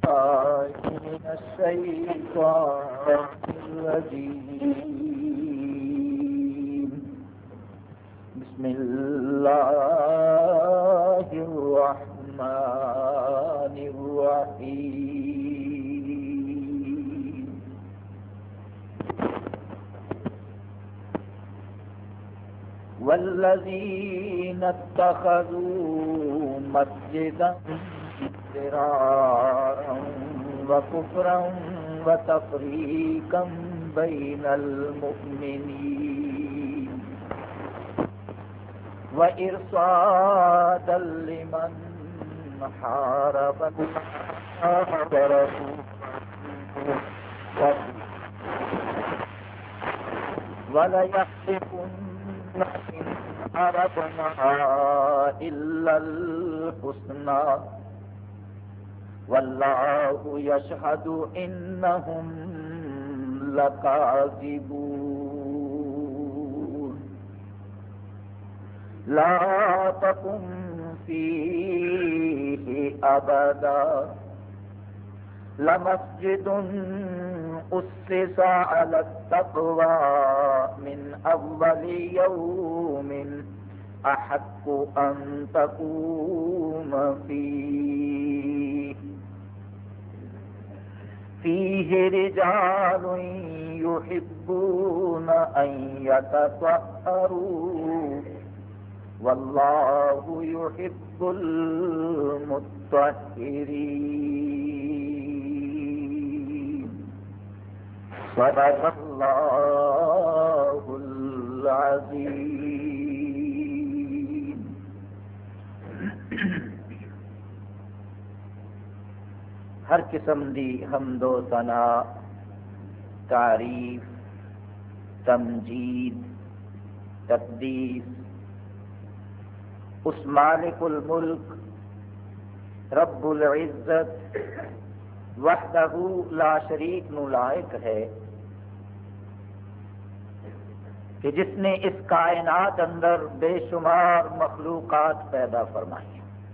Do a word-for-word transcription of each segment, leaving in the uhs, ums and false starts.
من الشيطان الرجيم بسم الله الرحمن الرحيم والذين اتخذوا مسجدا ضرارا وكفرا وتفريقا بين المؤمنين وإرصادا لمن حارب الله ورسوله وليحلفن إن أردنا إلا الحسنى والله يشهد إنهم لكاذبون لا تقم فيه أبدا لمسجد أسس على التقوى من أول يوم أحق أن تقوم فيه فيه رجال يحبون أن يتطهروا والله يحب المطهرين صدق الله العظيم. ہر قسم دی حمد و ثنا، تعریف، تمجید، تقدیس اس مالک الملک رب العزت وحدہ لا شریک نو لائق ہے کہ جس نے اس کائنات اندر بے شمار مخلوقات پیدا فرمائی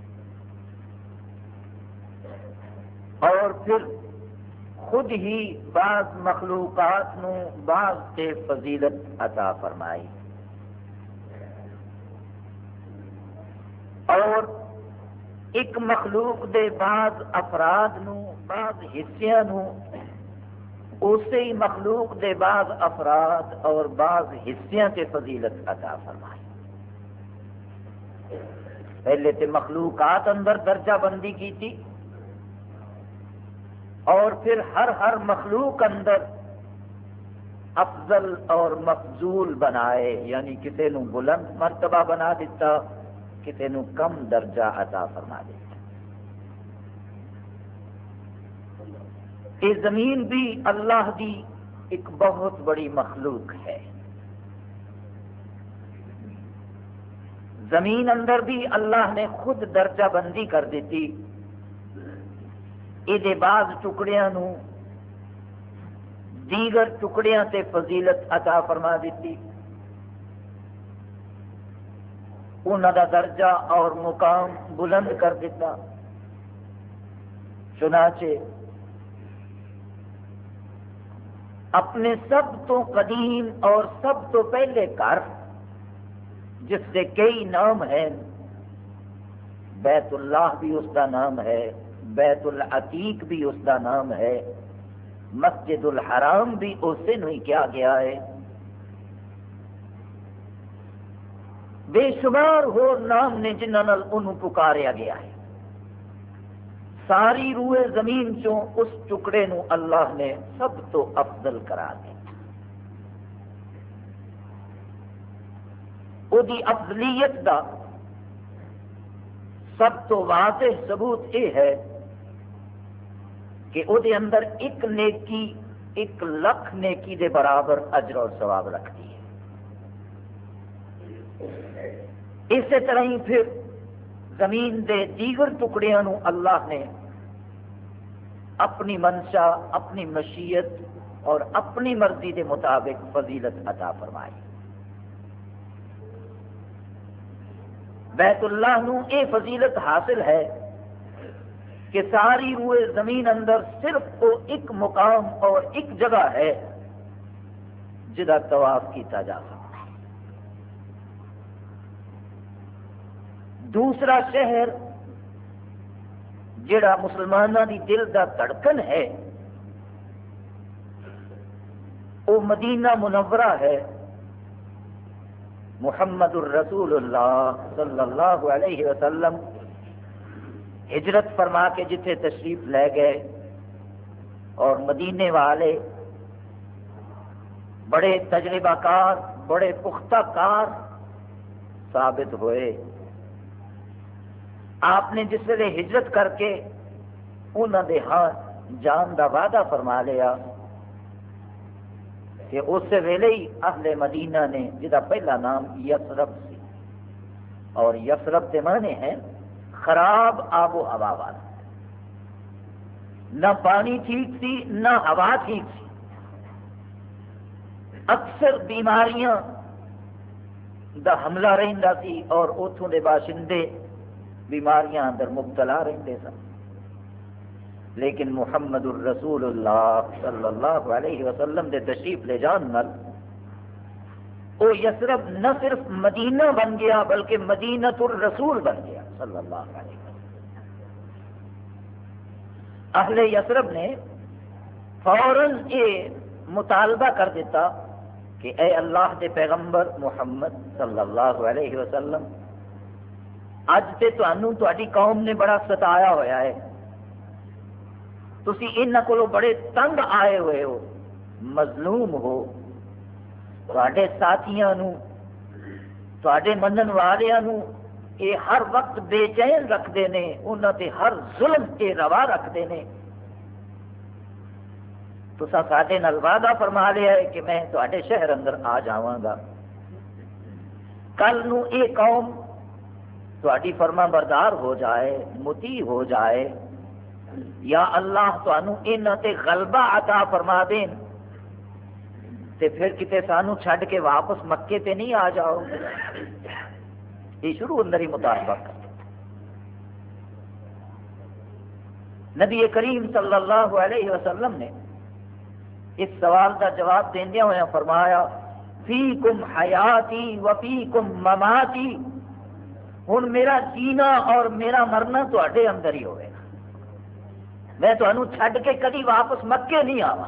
اور پھر خود ہی بعض مخلوقات نو بعض کے فضیلت عطا فرمائی اور ایک مخلوق دے بعض افراد نو بعض حصیاں نو اسی مخلوق دے بعض افراد اور بعض حصیاں تے فضیلت عطا فرمائی. پہلے تے مخلوقات اندر درجہ بندی کی تھی اور پھر ہر ہر مخلوق اندر افضل اور مفضول بنائے، یعنی کسی نو بلند مرتبہ بنا دیتا، کسی نو کم درجہ عطا فرما دیتا. یہ زمین بھی اللہ دی ایک بہت بڑی مخلوق ہے. زمین اندر بھی اللہ نے خود درجہ بندی کر دیتی. یہ بعض ٹکڑیاں نو دیگر ٹکڑیاں تے فضیلت عطا فرما دیتی، انہاں دا درجہ اور مقام بلند کر دیتا. چنانچہ اپنے سب تو قدیم اور سب تو پہلے گھر جس سے کئی نام ہیں، بیت اللہ بھی اس کا نام ہے، بیت العتیق بھی اس کا نام ہے، مسجد الحرام بھی اسے نہیں کیا گیا ہے، بے شمار ہو نام نے جنہاں نال انہوں پکاریا گیا ہے. ساری روئے زمین چوں اس ٹکڑے نو اللہ نے سب تو افضل قرار دیا. او دی افضلیت دا سب تو واضح ثبوت یہ ہے کہ او دے اندر ایک نیکی ایک لکھ نیکی دے برابر اجر اور ثواب رکھتی ہے. اسی طرح ہی پھر زمین دے دیگر ٹکڑیاں نو اللہ نے اپنی منشا، اپنی مشیت اور اپنی مرضی دے مطابق فضیلت عطا فرمائی. بیت اللہ نو اے فضیلت حاصل ہے کہ ساری روئے زمین اندر صرف وہ ایک مقام اور ایک جگہ ہے جدا طواف کیتا جا سکتا ہے۔ دوسرا شہر جڑا مسلمانوں کی دل دا دھڑکن ہے وہ مدینہ منورہ ہے۔ محمد الرسول اللہ صلی اللہ علیہ وسلم ہجرت فرما کے جتھے تشریف لے گئے اور مدینے والے بڑے تجربہ کار، بڑے پختہ کار ثابت ہوئے۔ آپ نے جس ویلے ہجرت کر کے انہوں نے ہاں جان دا وعدہ فرما لیا کہ اس ویلے ہی اہل مدینہ نے جدا پہلا نام یثرب سی، اور یثرب کے معنی ہے خراب آب و ہوا والا، نہ پانی ٹھیک سی نہ ہوا ٹھیک سی، اکثر بیماریاں دا حملہ رہندا سی اور اتھوں دے باشندے بیماریاں اندر مبتلا رہندے سن۔ لیکن محمد الرسول اللہ صلی اللہ علیہ وسلم دے تشریف لے جان نال وہ یثرب نہ صرف مدینہ بن گیا بلکہ مدینۃ الرسول بن گیا صلی اللہ علیہ وسلم۔ اہل یثرب نے فوراً یہ مطالبہ کر دیتا کہ اے اللہ دے پیغمبر محمد صلی اللہ علیہ وسلم، اج تے تانوں تہاڈی قوم نے بڑا ستایا ہویا ہے، تسی انہاں کولوں بڑے تنگ آئے ہوئے ہو، مظلوم ہو، تواڈے ساتھیاں نو، تواڈے منن والیاں نو یہ ہر وقت بے چین رکھتے ہیں، انہاں تے ہر ظلم تے روا رکھتے ہیں۔ تساں ساڈے نال وعدہ فرما لیا ہے کہ میں تواڈے شہر اندر آ جاواں گا، کل نو یہ قوم تواڈی فرما بردار ہو جائے، مطیع ہو جائے، یا اللہ تانوں انہاں تے غلبہ عطا فرما دین تے پھر کتے سانو چھڈ کے واپس مکے تے نہیں آ جاؤ گے۔ یہ شروع اندر ہی مطالبہ کر نبی کریم صلی اللہ علیہ وسلم نے اس سوال کا جواب دیندیا ہوا فرمایا فیکم حیاتی و فیکم مماتی، ہن میرا جینا اور میرا مرنا تواڈے اندر ہی ہوئے گا، میں تمہیں چھڈ کے کدی واپس مکے نہیں آواں۔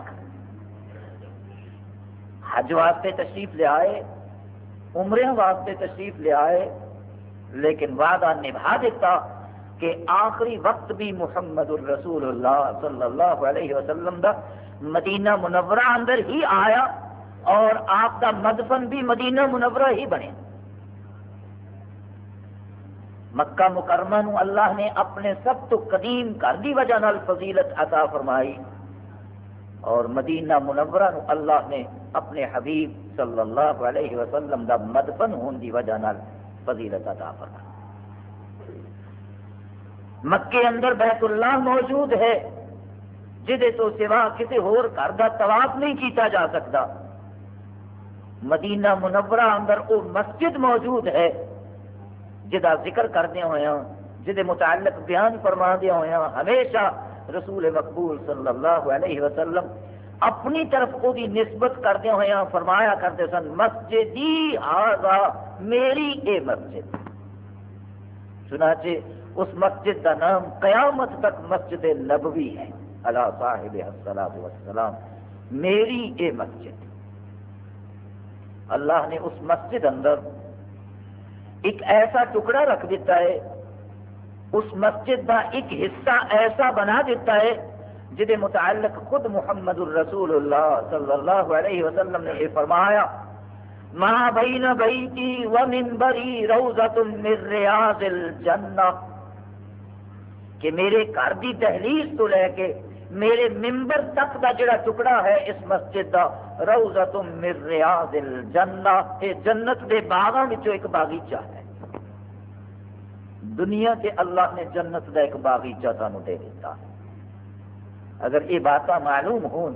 حج واسطے تشریف لے آئے، عمرے واسطے تشریف لے آئے، لیکن وعدہ نبھا دیتا کہ آخری وقت بھی محمد الرسول اللہ صلی اللہ علیہ وسلم دا مدینہ منورہ اندر ہی آیا اور آپ دا مدفن بھی مدینہ منورہ ہی بنے۔ مکہ مکرمہ نو اللہ نے اپنے سب تو قدیم گھر دی وجہ نال فضیلت عطا فرمائی، اور مدینہ منورہ نو اللہ نے اپنے حبیب صلی اللہ علیہ وسلم دا مدفن ہون دی وجہ نال فضیلت عطا فرمائی۔ مکے اندر بیت اللہ موجود ہے جدے تو سوا کسی ہور گھر دا طواف نہیں کیتا جا سکتا۔ مدینہ منورہ اندر وہ مسجد موجود ہے جدا ذکر کردے ہوئے جدے متعلق بیان فرما دیا ہوئے ہمیشہ رسول مقبول صلی اللہ علیہ وسلم اپنی طرف وہ دی نسبت کردے ہوئے فرمایا کرتے سن مسجدی ھذا، میری اے مسجد۔ چنانچہ اس مسجد کا نام قیامت تک مسجد نبوی ہے، علی صاحب الصلاۃ والسلام، میری اے مسجد۔ اللہ نے اس مسجد اندر ایک ایسا ٹکڑا رکھ دیتا ہے، اس مسجد کا ایک حصہ ایسا بنا دیتا ہے جدے متعلق خود محمد الرسول اللہ صلی اللہ علیہ وسلم نے یہ فرمایا ما بین بیتی و منبری روضۃ من ریاض الجنہ، کہ میرے گھر کی دہلیز تو لے کے میرے ممبر تک کا جڑا ٹکڑا ہے اس مسجد کا روضۃ من ریاض الجنہ، یہ جنت کے باغاں وچوں ایک باغیچہ ہے۔ دنیا کے اللہ نے جنت کا ایک باغیچہ سانو دے دیتا۔ اگر یہ باتاں معلوم ہون،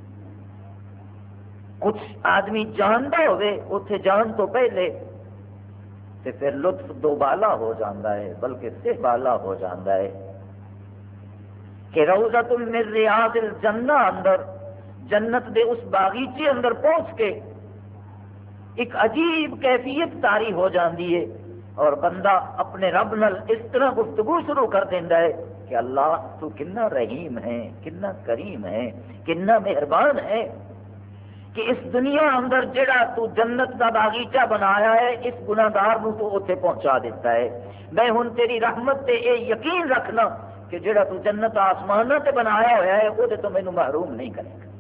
کچھ آدمی جانتا ہوئے اتنے جان تو پہلے تو پھر لطف دوبالا ہو جاتا ہے، بلکہ سہ بالا ہو جاتا ہے۔ کہ روضۃ من ریاض الجنہ اندر جنت دے اس باغیچے اندر پہنچ کے ایک عجیب کیفیت طاری ہو جاندی ہے اور بندہ اپنے رب نال اس طرح گفتگو شروع کر دیندا ہے کہ اللہ تو کنا رحیم ہے، کنا کریم ہے، کنا مہربان ہے کہ اس دنیا اندر جڑا تو جنت کا باغیچہ بنایا ہے اس گناہگار نو تو اوتھے پہنچا دیتا ہے۔ میں ہن تیری رحمت تے اے یقین رکھنا کہ جڑا تو جنت آسماناں تے بنایا ہوا ہے وہ تو مینوں محروم نہیں کرے گا۔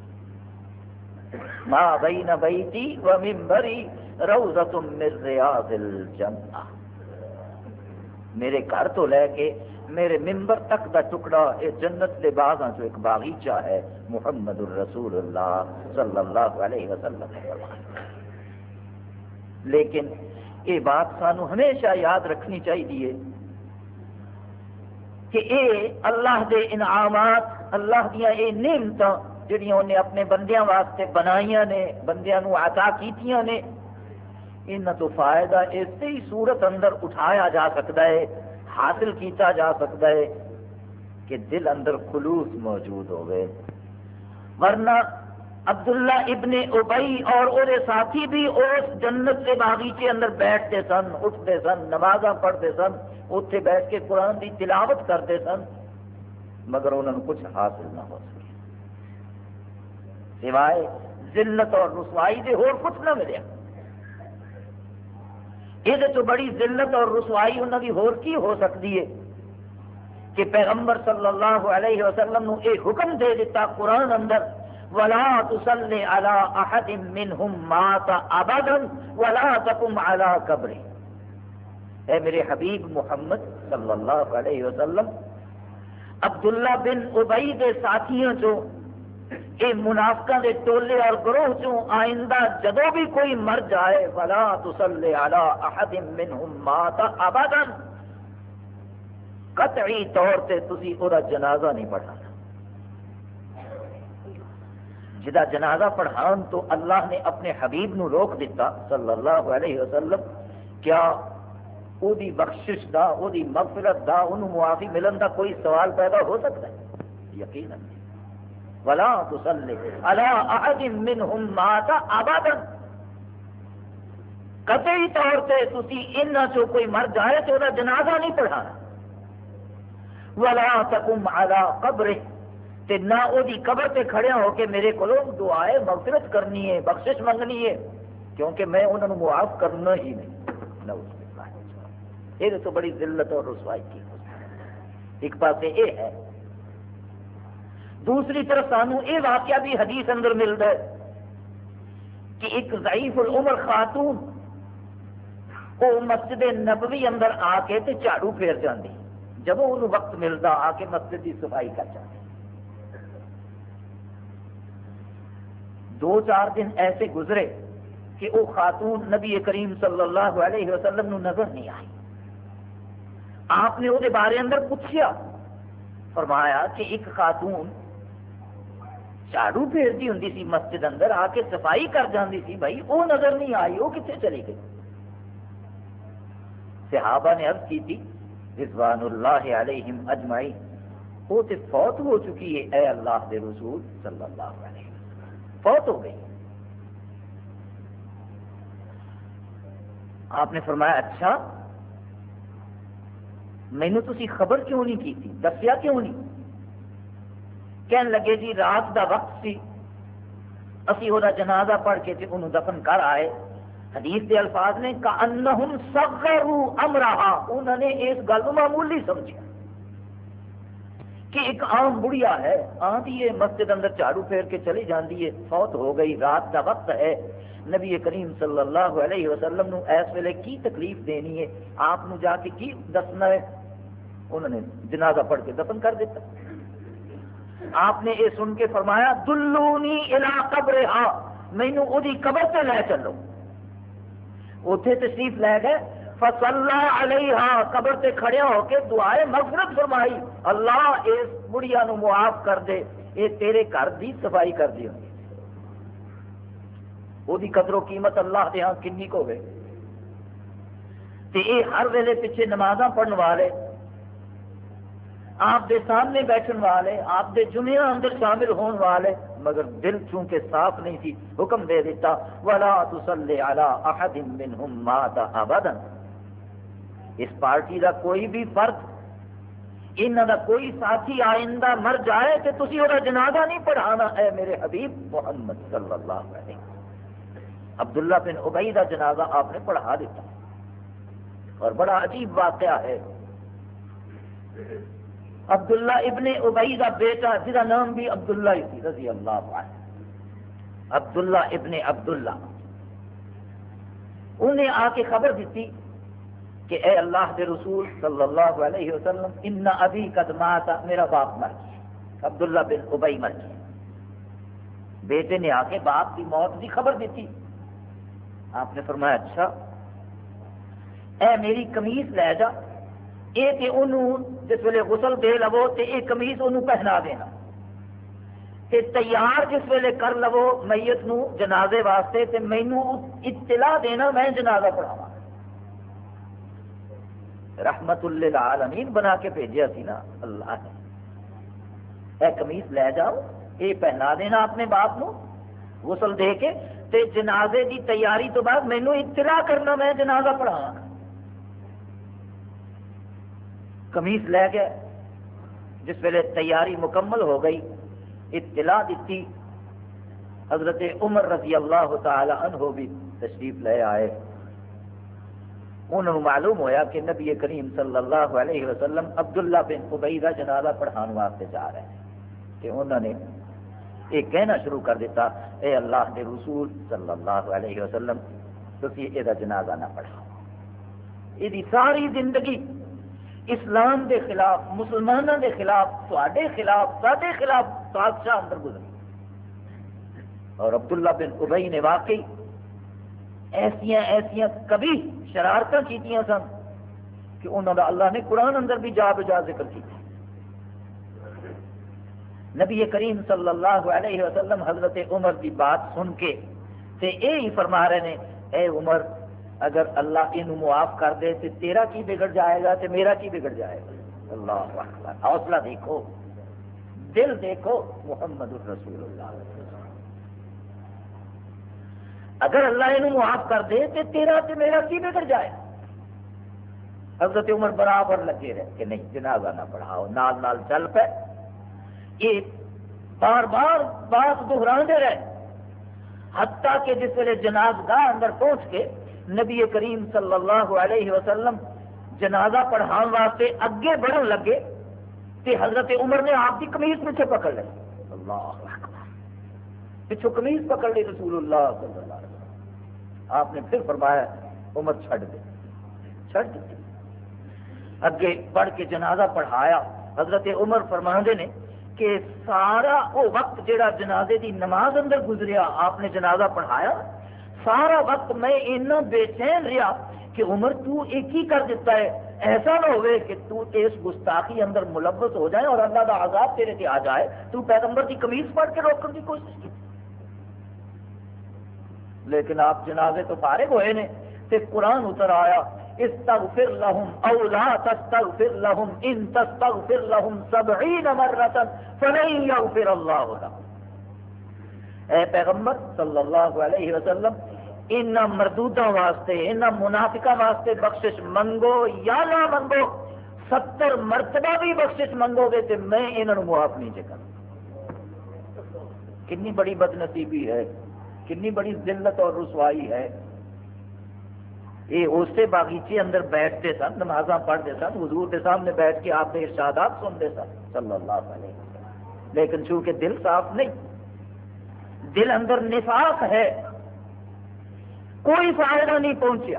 ما بین بیتی و منبری روضۃ من ریاض الجنہ، میرے گھر تو لے کے میرے ممبر تک دا ٹکڑا یہ جنت کے باغاں جو ایک باغیچہ ہے۔ محمد الرسول اللہ صلی اللہ علیہ وسلم نے فرمایا۔ لیکن یہ بات سانو ہمیشہ یاد رکھنی چاہیے کہ اے اللہ دے انعامات، اللہ دیا یہ نعمتاں جڑیاں انہیں اپنے بندیاں واسطے بنائیاں نے، بندیاں نو عطا کیتیاں نے، انہاں تو فائدہ اسی ہی صورت اندر اٹھایا جا سکتا ہے، حاصل کیتا جا سکتا ہے کہ دل اندر خلوص موجود ہوئے۔ ورنہ عبداللہ ابن ابی اور وہ ساتھی بھی اس جنت کے باغیچے اندر بیٹھتے سن، اٹھتے سن، نمازاں پڑھتے سن، اتنے بیٹھ کے قرآن کی تلاوت کرتے سن، مگر انہوں نے کچھ حاصل نہ ہو سکے سوائے ذلت اور رسوائی دے اور کچھ نہ ملیا۔ یہ تو بڑی ذلت اور رسوائی انہوں کی ہور کی ہو سکتی ہے کہ پیغمبر صلی اللہ علیہ وسلم نے ایک حکم دے دیتا قرآن اندر، وَلَا تُصَلِّ عَلَىٰ أَحَدٍ مِّنْهُمْ مَاتَ أَبَدًا وَلَا تَقُمْ عَلَىٰ قَبْرِهِ۔ اے میرے حبیب محمد صلی اللہ علیہ وسلم، عبداللہ بن ابی دے ساتھیوں جو اے منافقاں دے ٹولے اور گروہ چوں آئندہ جدوں بھی کوئی مر جائے، وَلَا تُصَلِّ عَلَىٰ أَحَدٍ مِّنْهُمْ مَاتَ أَبَدًا، قطعی طور سے تسی اورا جنازہ نہیں پڑھانا۔ جدا جنازہ پڑھان تو اللہ نے اپنے حبیب نو روک دیتا صلی اللہ علیہ وسلم، کیا او دی بخشش دا، او دی مغفرت دا، انہوں معافی ملن دا کوئی سوال پیدا ہو سکتا ہے؟ یقیناً نہیں۔ وَلَا تُصَلِّ عَلَىٰ أَحَدٍ مِّنْهُمْ مَاتَ أَبَدًا، قطعی طور سے تسی انہاں چوں کوئی مر جائے تو انہاں جنازہ نہیں پڑھانا۔ وَلَا تَقُمْ عَلَىٰ قَبْرِهِ، تے نہ او دی قبر تے کھڑے ہو کے میرے کولوں دعائے مغفرت کرنی ہے، بخشش منگنی ہے، کیونکہ میں انہوں نے معاف کرنا ہی نہیں۔ نعوذ باللہ، یہ تو بڑی ذلت اور رسوائی کی ایک پاسے یہ ہے۔ دوسری طرف سانو یہ واقعہ بھی حدیث اندر ملتا ہے کہ ایک ضعیف العمر خاتون وہ مسجد نبوی اندر آ کے تے جھاڑو پھیر جاندی، جب انہوں وقت ملتا آ کے مسجد کی صفائی کر جاتی۔ دو چار دن ایسے گزرے کہ وہ خاتون نبی کریم صلی اللہ علیہ وسلم نو نظر نہیں آئی۔ آپ نے وہ بارے اندر پوچھا، فرمایا کہ ایک خاتون جھاڑو پھیرتی ہوں سی مسجد اندر آ کے صفائی کر جاندی سی، بھائی وہ نظر نہیں آئی، وہ کتنے چلی گئی؟ صحابہ نے عرض کی تھی رضوان اللہ علیہم اجمعین، وہ تو فوت ہو چکی ہے اے اللہ دے رسول صلی اللہ علیہ وسلم، فوت ہو گئی۔ آپ نے فرمایا اچھا مینو تسی خبر کیوں نہیں کی تھی، دسیا کیوں نہیں؟ کہنے لگے جی رات دا وقت سی، اسی وہ جنازہ پڑھ کے تے انہوں دفن کر آئے۔ حدیث دے الفاظ نے کأنہم صغروا امرہا، انہوں نے اس گل کو معمولی سمجھا کہ ایک عام بڑھیا ہے، آتی ہے مسجد اندر جھاڑو پھیر کے چلی جاندی ہے، فوت ہو گئی، رات دا وقت ہے، نبی کریم صلی اللہ علیہ وسلم نو اس ویلے کی تکلیف دینی ہے، آپ نو جا کے کی دسنا ہے؟ انہوں نے جنازہ پڑھ کے دفن کر دیتا۔ آپ نے یہ سن کے فرمایا دلونی الی قبرہا، مینوں او دی قبر تے لے چلو۔ اتنے تشریف لے گئے، فصلی علیہا، قبر تے کھڑے ہو کے دعائے مغفرت فرمائی، اللہ اس بڑھیا نو معاف کر دے، یہ تیرے گھر دی صفائی کر دی ہوگی۔ وہ دی قدر و قیمت اللہ دے ہاں کنی کو ہوئے تے یہ ہر ویلے پیچھے نمازاں پڑھن والے آپ دے سامنے بیٹھن والے، آپ دے جمعہ اندر شامل ہون والے، مگر دل چونکہ صاف نہیں تھی، حکم دے دیتا وَلَا تُصَلِّ عَلَىٰ أَحَدٍ مِّنْهُمْ مَاتَ أَبَدًا، اس پارٹی کا کوئی بھی فرد، انہوں کا کوئی ساتھی آئندہ مر جائے کہ تسی وہ جنازہ نہیں پڑھانا، اے میرے حبیب محمد صلی اللہ علیہ وسلم۔ عبداللہ بن ابی کا جنازہ آپ نے پڑھا دیتا، اور بڑا عجیب واقعہ ہے، عبداللہ ابن ابی کا بیٹا جس نام بھی عبداللہ ہی تھی رضی اللہ عنہ، عبداللہ ابن عبداللہ، انہیں آ کے خبر دیتی کہ اے اللہ کے رسول صلی اللہ علیہ وسلم ان ابی قد مات، میرا باپ مر گیا، عبداللہ بن ابی مر گیا۔ بیٹے نے آ کے باپ کی موت کی خبر دیتی، آپ نے فرمایا اچھا، اے میری قمیص لے جا، اے کہ انہوں جس ویلے غسل دے لو تے اے قمیص انہوں پہنا دینا، تے تیار جس ویلے کر لو میت نو جنازے واسطے، تے مینوں اطلاع دینا، میں جنازہ پڑھاواں۔ رحمت للعالمین بنا کے بھیجیا سی نا اللہ نے، اے قمیص لے جاؤ، اے پہنا دینا اپنے باپ نو غسل دے کے، تے جنازے دی تیاری تو بعد مینوں اطلاع کرنا، میں جنازہ پڑھاواں۔ قمیص لے گیا، جس ویلے تیاری مکمل ہو گئی، اطلاع دیتی، حضرت عمر رضی اللہ تعالی عنہ بھی تشریف لے آئے۔ انہوں معلوم ہویا کہ نبی کریم صلی اللہ علیہ وسلم عبداللہ بن ابی کا جنازہ پڑھان واسطے جا رہے ہیں، کہ انہوں نے یہ کہنا شروع کر دیتا اے اللہ کے رسول صلی اللہ علیہ وسلم تسی یہ جنازہ نہ پڑھاؤ۔ یہ ساری زندگی اسلام دے خلاف، مسلمانوں دے خلاف، تواڈے خلاف، ساڈے خلاف بادشاہ اندر گزری، اور عبداللہ بن ابی نے واقعی ایسیاں ایسیاں کبھی شرارتاں کیتیاں سن کہ انہوں نے اللہ نے قرآن اندر بھی جا بجا ذکر کی۔ نبی کریم صلی اللہ علیہ وسلم حضرت عمر کی بات سن کے تے اے ہی فرما رہے ہیں اے عمر اگر اللہ انہوں معاف کر دے تو تیرا کی بگڑ جائے گا تے میرا کی بگڑ جائے گا۔ اللہ اکبر، حوصلہ دیکھو، دل دیکھو، محمد الرسول اللہ۔ اگر اللہ انہوں معاف کر دے تو تیرا تے میرا کی بگڑ جائے۔ حضرت عمر برابر لگے رہے کہ نہیں جنازہ نہ پڑھاؤ، نال نال چل پے، یہ بار بار بات دہراندے رہے، حتیٰ کہ جس ویلے جنازگاہ اندر پہنچ کے نبی کریم صلی اللہ علیہ وسلم جنازہ پڑھان واسطے اگے بڑھن لگے کہ حضرت عمر نے آپ کی قمیض پیچھے پکڑ لی، اللہ اکبر، پیچھو قمیض پکڑ لی رسول اللہ صلی اللہ علیہ وسلم۔ آپ نے پھر فرمایا عمر چھڑ دے، چھڑ دی، اگے بڑھ کے جنازہ پڑھایا۔ حضرت عمر فرماندے نے کہ سارا وہ وقت جڑا جنازے دی نماز اندر گزریا، آپ نے جنازہ پڑھایا، سارا وقت میں اتنا بے چین رہا کہ عمر تو ایک ہی کر دیتا ہے، ایسا نہ ہوئے کہ تو اس گستاخی اندر ملوث ہو جائے اور اللہ کا عذاب تیرے تے آ جائے۔ تو پیغمبر کی قمیض پڑھ کے روکنے کی کوشش کی، لیکن آپ جنازے تو فارغ ہوئے نے تے قرآن اتر آیا استغفر لهم او لا تستغفر لهم ان تستغفر لهم سبعین مرۃ فلن یغفر اللہ لهم۔ اے پیغمبر صلی اللہ علیہ وسلم ان مردودوں واسطے، ان منافقوں واسطے بخشش منگو یا نہ منگو، ستر مرتبہ بھی بخشش منگو گے تو میں انہوں معاف نہیں جے کروں۔ کنی بڑی بد نصیبی ہے، کنی بڑی ذلت اور رسوائی ہے۔ یہ اسی باغیچے اندر بیٹھتے سن، نمازاں پڑھتے سن، حضور کے سامنے بیٹھ کے آپ کے ارشادات سنتے سن صلی اللہ علیہ وسلم، لیکن چونکہ دل صاف نہیں، دل اندر نفاق ہے، کوئی فائدہ نہیں پہنچیا۔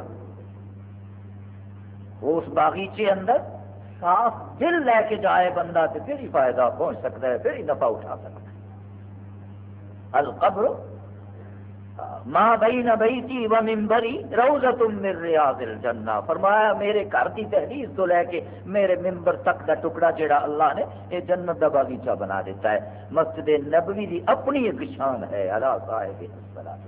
اس باغیچے اندر صاف دل لے کے جائے بندہ تو پھر ہی فائدہ پہنچ سکتا ہے، پھر ہی نفع اٹھا سکتا ہے۔ القبر ما بین بیتی و منبری روضۃ من ریاض الجنہ، فرمایا میرے گھر کی دہلیز تو لے کے میرے منبر تک کا ٹکڑا جڑا اللہ نے یہ جنت کا باغیچہ بنا دیتا ہے۔ مسجد نبوی دی اپنی ایک شان ہے، الا صاحب الصلاۃ۔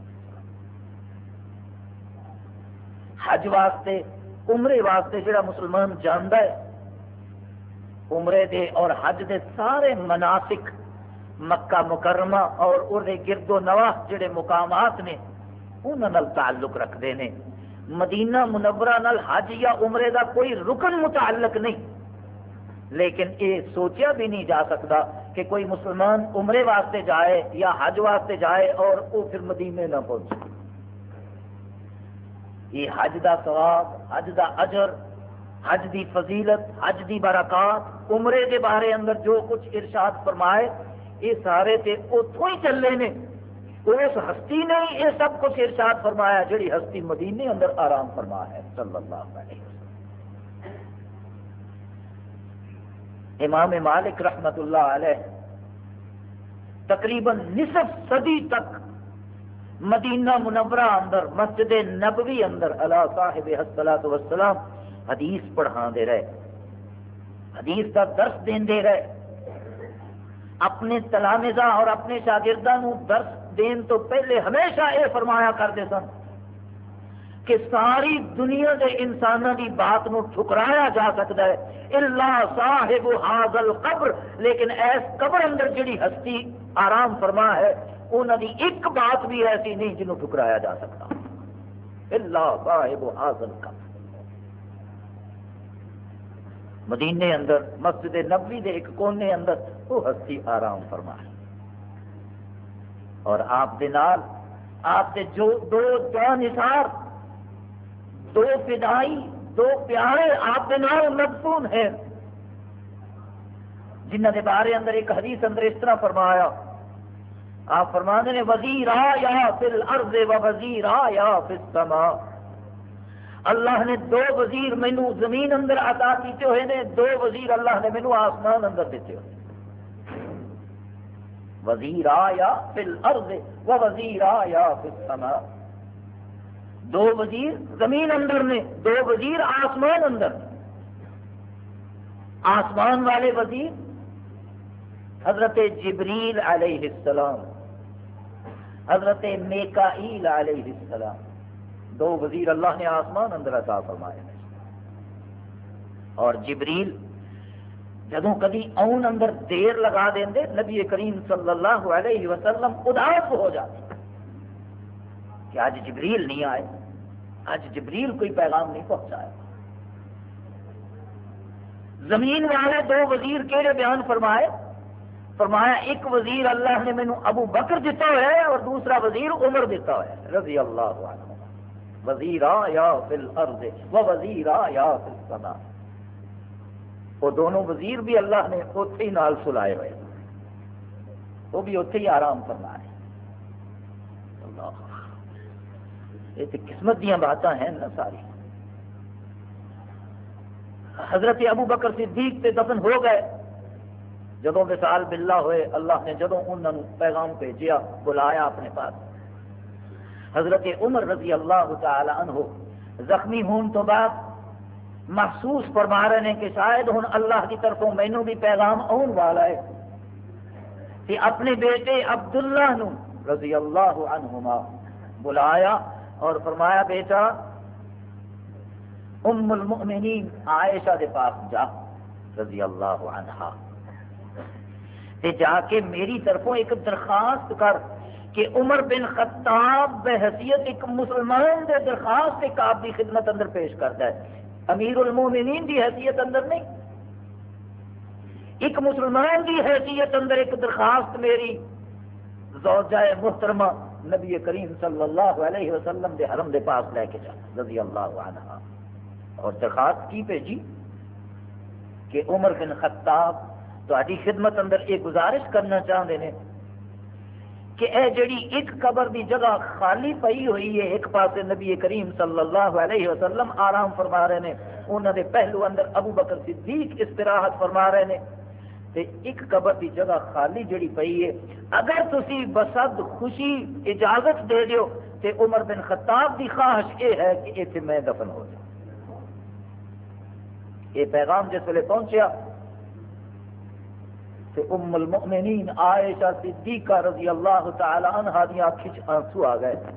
حج واسطے، عمرے واسطے جڑا مسلمان جاندا ہے، عمرے دے اور حج دے سارے مناسک مکہ مکرمہ اور اُردے گرد و نواح جڑے مقامات نے انہاں نال تعلق رکھتے ہیں. مدینہ منورہ نال حج یا عمرے دا کوئی رکن متعلق نہیں، لیکن یہ سوچا بھی نہیں جا سکتا کہ کوئی مسلمان عمرے واسطے جائے یا حج واسطے جائے اور وہ پھر مدینے نہ پہنچے. یہ حج دا ثواب، حج دا اجر، حج دی فضیلت، حج دی برکات، عمرے دے بارے اندر جو کچھ ارشاد فرمائے یہ سارے تے اتوں ہی چلے نے. اس ہستی نے یہ سب کچھ ارشاد فرمایا جڑی ہستی مدینے اندر آرام فرما ہے صلی اللہ علیہ وسلم. امام مالک رحمت اللہ علیہ تقریباً نصف صدی تک مدینہ منورہ اندر مسجد نبوی اندر علی صاحب الصلاۃ والسلام حدیث پڑھا دے رہے، حدیث کا درس دے رہے. اپنے تلامذہ اور اپنے شاگرداں نو درس دین تو پہلے ہمیشہ یہ فرمایا کرتے سن کہ ساری دنیا کے انسانوں کی بات نو ٹھکرایا جا سکتا ہے الا صاحب ھذا القبر، لیکن ایس قبر اندر جڑی ہستی آرام فرما ہے انہوں کی ایک بات بھی ایسی نہیں جنہوں ٹھکرایا جا سکتا. الا صاحب ھذا القبر. مدینے اندر مسجد نبوی دے ایک کونے اندر وہ ہستی آرام فرما ہے. اور آپ دے نال آپ دے جو دو جانثار، دو فدائی، دو پیارے آپ دے نال مدفون ہیں جنہ دے بارے اندر ایک حدیث اندر اس طرح فرمایا. آپ فرمانے نے وزیر آیا فی الارض و وزیر آیا فی السماء. اللہ نے دو وزیر مینو زمین اندر عطا کیتے ہوئے نے، دو وزیر اللہ نے مینو آسمان اندر دیتے ہوئے. وزیر آیا فی الارض و وزیر آیا فی السماء. دو وزیر زمین اندر نے، دو وزیر آسمان اندر. آسمان والے وزیر حضرت جبریل علیہ السلام، حضرت میکائیل علیہ السلام. دو وزیر اللہ نے آسمان اندر عطا فرمائے. اور جبریل جدوں کبھی اون اندر دیر لگا دیں دے نبی کریم صلی اللہ علیہ وسلم اداس ہو جاتے کہ آج جبریل نہیں آئے، آج جبریل کوئی پیغام نہیں پہنچایا. زمین والے دو وزیر کہڑے بیان فرمائے؟ فرمایا ایک وزیر اللہ نے مینو ابو بکر دیتا ہوا ہے اور دوسرا وزیر عمر دیتا ہوا ہے رضی اللہ عنہ. وزیر آیا فی الارض و وزیر آیا فی السماء. وہ دونوں وزیر بھی اللہ نے اوتھے ہی نال سلائے ہوئے، وہ بھی اوتھے ہی آرام فرما رہے. اللہ، یہ تو قسمت دیاں باتاں ہیں نا ساری. حضرت ابو بکر صدیق تے دفن ہو گئے. جدوں وصال باللہ ہوئے اللہ نے جدوں انہوں نے پیغام بھیجیا، بلایا اپنے پاس. حضرت عمر رضی اللہ تعالی عنہ زخمی ہون تو بعد محسوس فرما رہے ہیں کہ شاید ہن اللہ کی طرفوں مینوں بھی پیغام آن والا ہے. کہ اپنے بیٹے عبداللہ نو رضی اللہ عنہما بلایا اور فرمایا بیٹا ام المؤمنین عائشہ دے پاس جا رضی اللہ عنہا، تے جا کے میری طرفوں ایک درخواست کر کہ عمر بن خطاب بحیثیت ایک مسلمان دے درخواست ایک آپ کی خدمت اندر پیش کرتا ہے، امیر المومنین دی حیثیت اندر نہیں. ایک مسلمان دی حیثیت اندر ایک درخواست میری زوجہ محترمہ نبی کریم صلی اللہ علیہ وسلم دے حرم دے پاس لے کے جا رضی اللہ عنہ. اور درخواست کی بھیجی کہ عمر بن خطاب تہاڈی خدمت اندر یہ گزارش کرنا چاہتے ہیں کہ اے جڑی ایک قبر دی جگہ خالی پئی ہوئی ہے، ایک پاسے نبی کریم صلی اللہ علیہ وسلم آرام فرما رہے ہیں، انہوں نے پہلو اندر ابو بکر صدیق استراحت فرما رہے ہیں، تے ایک قبر دی جگہ خالی جڑی پئی ہے اگر تسی بسد خوشی اجازت دے دیو تے عمر بن خطاب دی خواہش یہ ہے کہ ایتھے میں دفن ہو جاؤں. یہ پیغام جس ویلے پہنچیا تے ام المؤمنین عائشہ صدیقہ رضی اللہ تعالی عنہا دی آنکھیں وچ آنسو آ گئے.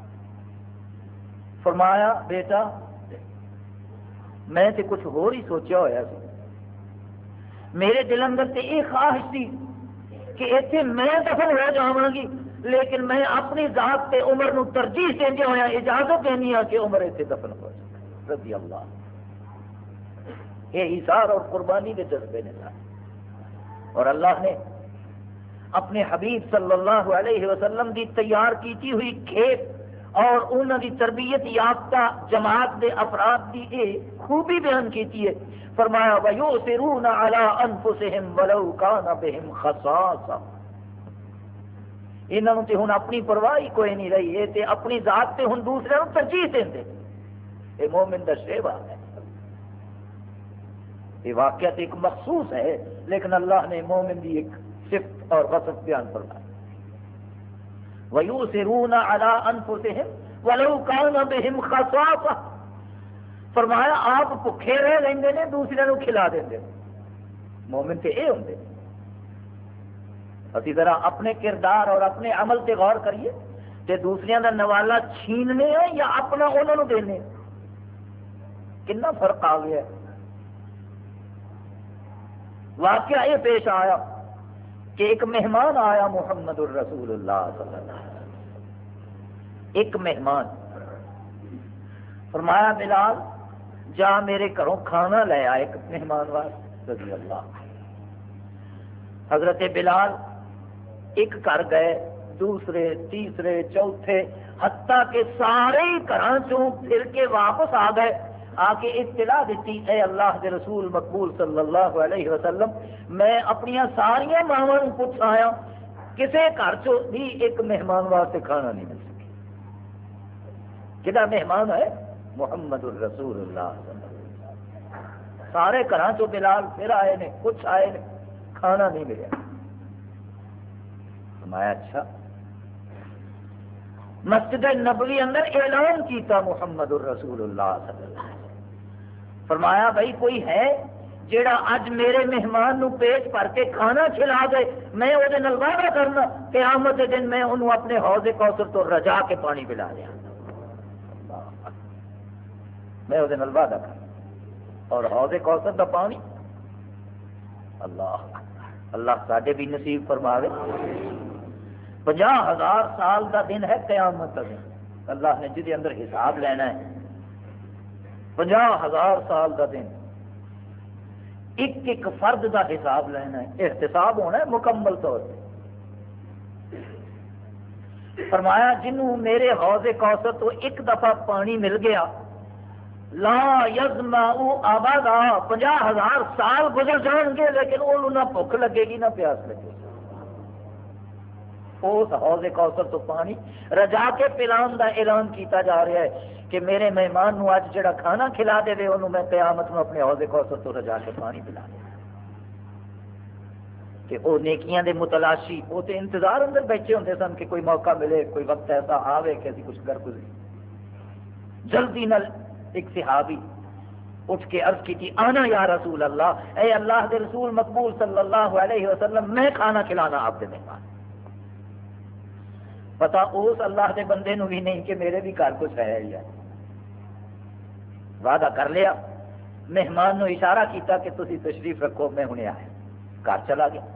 فرمایا بیٹا میں تے کچھ ہور ہی سوچیا ہویا سی، میرے دل اندر تے یہ خواہش تھی کہ اتنے میں دفن ہو جاواں گی، لیکن میں اپنی ذات تے عمر نو ترجیح دیندے ہویا اجازت دینی ہاں کہ عمر اتنے دفن ہو جائے رضی اللہ۔ یہ ایثار اور قربانی کے جذبے نے سارے، اور اللہ نے اپنے حبیب صلی اللہ علیہ وسلم دی تیار کیتی ہوئی کھیپ اور انہوں دی تربیت یافتہ جماعت دے افراد دی اے خوبی بیان کیتی ہے۔ فرمایا وَيُؤْثِرُونَ عَلَىٰ أَنفُسِهِمْ وَلَوْ كَانَ بِهِمْ خَصَاصَةٌ، انہوں تے ہن اپنی پرواہ کوئی نہیں رہی ہے تے اپنی ذات تے ہن دوسرے نوں ترجیح دیندے۔ یہ مومن دا شیوا ہے، یہ واقعہ ایک مخصوص ہے، لیکن اللہ نے مومن دی ایک صفت اور وصف بیان فرمایا۔ وَيُؤْثِرُونَ عَلَىٰ أَنفُسِهِمْ وَلَوْ كَانَ بِهِمْ خَصَاصَةٌ، فرمایا آپ بھوکے رہ لیندے نے دوسرے نوں کھلا دیندے۔ مومن تے اے ہوندے۔ اسی طرح اپنے کردار اور اپنے عمل تے غور کریے تے دوسریاں دا نوالا چھیننے ہے یا اپنا انہوں نے دینے، کتنا فرق آ گیا ہے۔ واقعہ یہ پیش آیا کہ ایک مہمان آیا محمد الرسول اللہ صلی اللہ علیہ وسلم، ایک مہمان، فرمایا بلال جا میرے گھروں کھانا لے آئے ایک مہمان واسطے رضی اللہ۔ حضرت بلال ایک گھر گئے، دوسرے تیسرے چوتھے، حتیٰ کہ سارے گھراں چوں پھر کے واپس آ گئے، آ کے اطلاع دیتی اے اللہ کے رسول مقبول صلی اللہ علیہ وسلم میں اپنی ساریا ماواں نوں پوچھ آیا، کسے گھر چوں بھی ایک مہمان واسطے کھانا نہیں مل سکے۔ کدا مہمان ہے؟ محمد الرسول اللہ صلی اللہ علیہ وسلم۔ سارے گھراں چوں بلال پھر آئے نے، کچھ آئے نے، کھانا نہیں ملیا۔ فرمایا اچھا، مسجد نبوی اندر اعلان کیتا محمد الرسول اللہ صلی اللہ علیہ وسلم، فرمایا بھائی کوئی ہے جیڑا اج میرے مہمان نو پیٹ بھر کے کھانا کھلا دے، میں وہ دے نال وعدہ کرنا قیامت دے دن میں انہوں اپنے حوض کوثر تو رجا کے پانی پلا دیا، میں وہ دے نال وعدہ کرنا۔ اور حوض کوثر دا پانی اللہ اللہ ساڈے بھی نصیب فرماوے۔ پنجا ہزار سال دا دن ہے قیامت کا دن، اللہ نے جدے اندر حساب لینا ہے، پنجا ہزار سال دا دن، ایک ایک فرد دا حساب لینا ہے، احتساب ہونا ہے مکمل طور پہ۔ فرمایا جنہوں میرے حوض کوثر تو ایک دفعہ پانی مل گیا لا یظمأ ابدا، پنجا ہزار سال گزر جان گے لیکن انہوں نہ بھوک لگے گی نہ پیاس لگے گی۔ اس حوض کوثر تو پانی رجا کے پلان دا اعلان کیتا جا رہا ہے کہ میرے مہمان نو اج جڑا کھانا کھلا دے انہوں میں قیامت نو اپنے حوض کوثر تو رجا کے پانی پلا دے، کہ وہ نیکیاں دے متلاشی وہ تے انتظار اندر بیٹھے ہوندے سن کہ کوئی موقع ملے، کوئی وقت ایسا آوے کہ اسی کچھ کر گزری۔ جلدی نال ایک صحابی اٹھ کے عرض کی تھی آنا یا رسول اللہ، اے اللہ دے رسول مقبول صلی اللہ علیہ وسلم میں کھانا کھلانا آپ دے مہمان۔ پتا اس اللہ دے بندے نو بھی نہیں کہ میرے بھی گھر کچھ ہے یا وعدہ کر لیا، مہمان نو اشارہ کیتا کہ تسی تشریف رکھو میں ہنے آیا، گھر چلا گیا،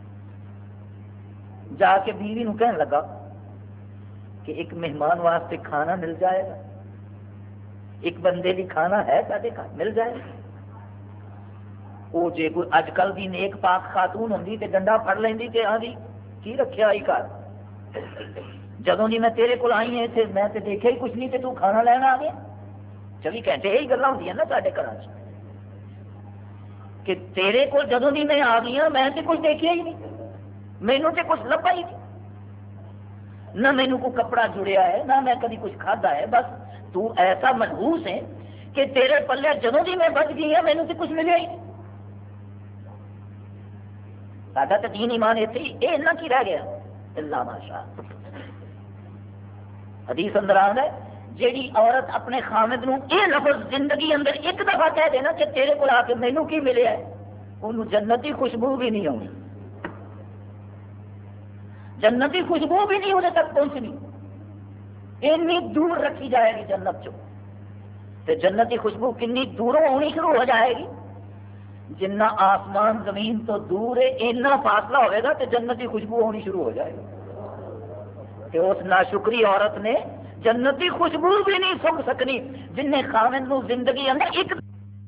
جا کے بیوی نو کہنے لگا کہ ایک مہمان واسطے کھانا مل جائے گا، ایک بندے لی کھانا ہے سارے گھر مل جائے گا۔ وہ جے کوئی اج کل دی نیک پاک خاتون ہوندی تے ڈنڈا پھڑ لیندی کہ ہاں جی کی رکھیا آئی گھر، جدوں دی میں تیرے کول آئی ہوں میں تے دیکھا ہی کچھ نہیں تے تو کھانا لینا آ گیا۔ چوبی گھنٹے یہی گلاں ہوندیاں نا ساڈے گھراں وچ کہ تیرے کول جدوں دی میں آ گئی ہوں میں تے کچھ دیکھیا ہی نہیں، مینوں تے کچھ لبھا ہی نہیں، نہ مینوں کوئی کپڑا جڑیا ہے نہ میں کبھی کچھ کھادا ہے، بس تو ایسا منحوس ہے کہ تیرے پلے جدوں دی میں بچ گئی ہوں مینوں تے کچھ ملیا ہی نہیں۔ ساڈا تے دین ایمان اتنے ہی اے نہ کی رہ گیا اللہ ماشاء۔ حدیث اندر آتا ہے جیڑی عورت اپنے خامد نو اے لفظ زندگی اندر ایک دفعہ کہہ دینا کہ تیرے کو آ کے مینوں کی ملیا ہے، انہوں جنتی خوشبو بھی نہیں آنی، جنتی خوشبو بھی نہیں انہیں تک پہنچنی، اینی دور رکھی جائے گی جنت چو، تے جنتی خوشبو کنی دوروں ہونی شروع ہو جائے گی جنہ آسمان زمین تو دور ہے اتنا فاصلہ ہوئے گا تو جنت کی خوشبو ہونی شروع ہو جائے گی کہ اس ناشکری عورت نے جنت کی خوشبو بھی نہیں سنگ سکنی جن نے خاوند نو زندگی اندر ایک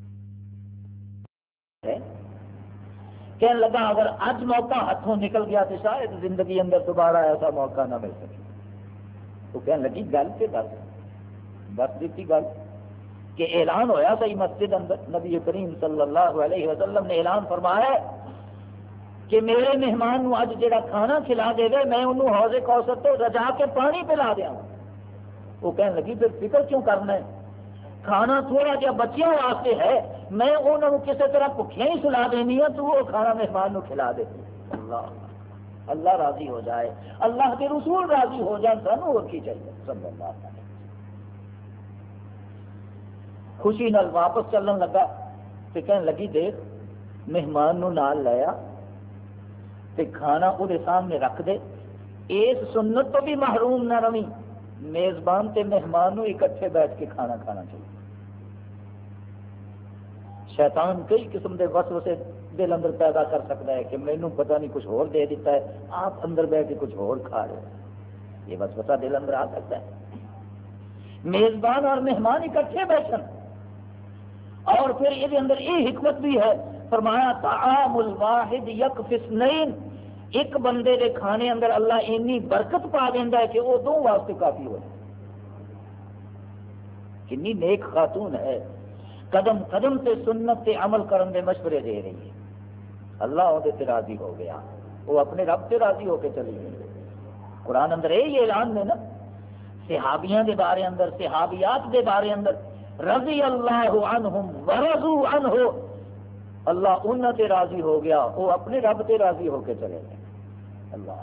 کہنے لگا اگر اج موقع ہاتھوں نکل گیا تو شاید زندگی اندر دوبارہ ایسا موقع نہ مل سکے. تو کہنے لگی گل سے بس بس دیتی گل کہ اعلان ہویا صحیح مسجد اندر نبی کریم صلی اللہ علیہ وسلم نے اعلان فرمایا کہ میرے مہمان نو اج جڑا کھانا کھلا دے گا میں انہوں حوض کوثر تو رجا کے پانی پلا دیا. وہ کہنے لگی پھر فکر کیوں کرنا ہے, کھانا تھوڑا جہا بچیاں واسطے ہے, میں انہوں کسی طرح بھکھیاں ہی سلا دینی ہے تو وہ کھانا مہمان نو کھلا دے. اللہ اللہ راضی ہو جائے, اللہ کے رسول راضی ہو جائے, سانو اور کی چاہیے. صلی اللہ علیہ وسلم خوشی نال واپس چلن لگا تو کہنے لگی دیکھ مہمان نو نال لیا تے کھانا وہ سامنے رکھ دے, اس سنت تو بھی محروم نہ رہی, میزبان تے مہمان نو اکٹھے بیٹھ کے کھانا کھانا چاہیے. شیطان کئی قسم کے وسوسے دل اندر پیدا کر سکتا ہے کہ مینوں پتہ نہیں کچھ اور دے دیتا ہے, آپ اندر بیٹھ کے کچھ اور کھا رہے ہیں, یہ وسوسہ دل اندر آ سکتا ہے. میزبان اور مہمان اکٹھے بیٹھن اور پھر یہ اندر یہ حکمت بھی ہے, فرمایا طعام الواحد یکفی اثنین, ایک بندے دے کھانے اندر اللہ اینی برکت پا دینا ہے کہ وہ دو واسطے کافی ہو جائے. کنی نیک خاتون ہے, قدم قدم تے سنت تے عمل کرن دے مشورے دے رہی ہے. اللہ وہ تے راضی ہو گیا, وہ اپنے رب تے راضی ہو کے چلی گئی. قرآن اندر یہ اعلان ہے نا صحابیاں دے بارے اندر, صحابیات دے بارے اندر, رضی اللہ عنہم ورضوا عنہ, اللہ انہاں تے راضی ہو گیا, وہ اپنے رب تے راضی ہو کے چلے گئے. اللہ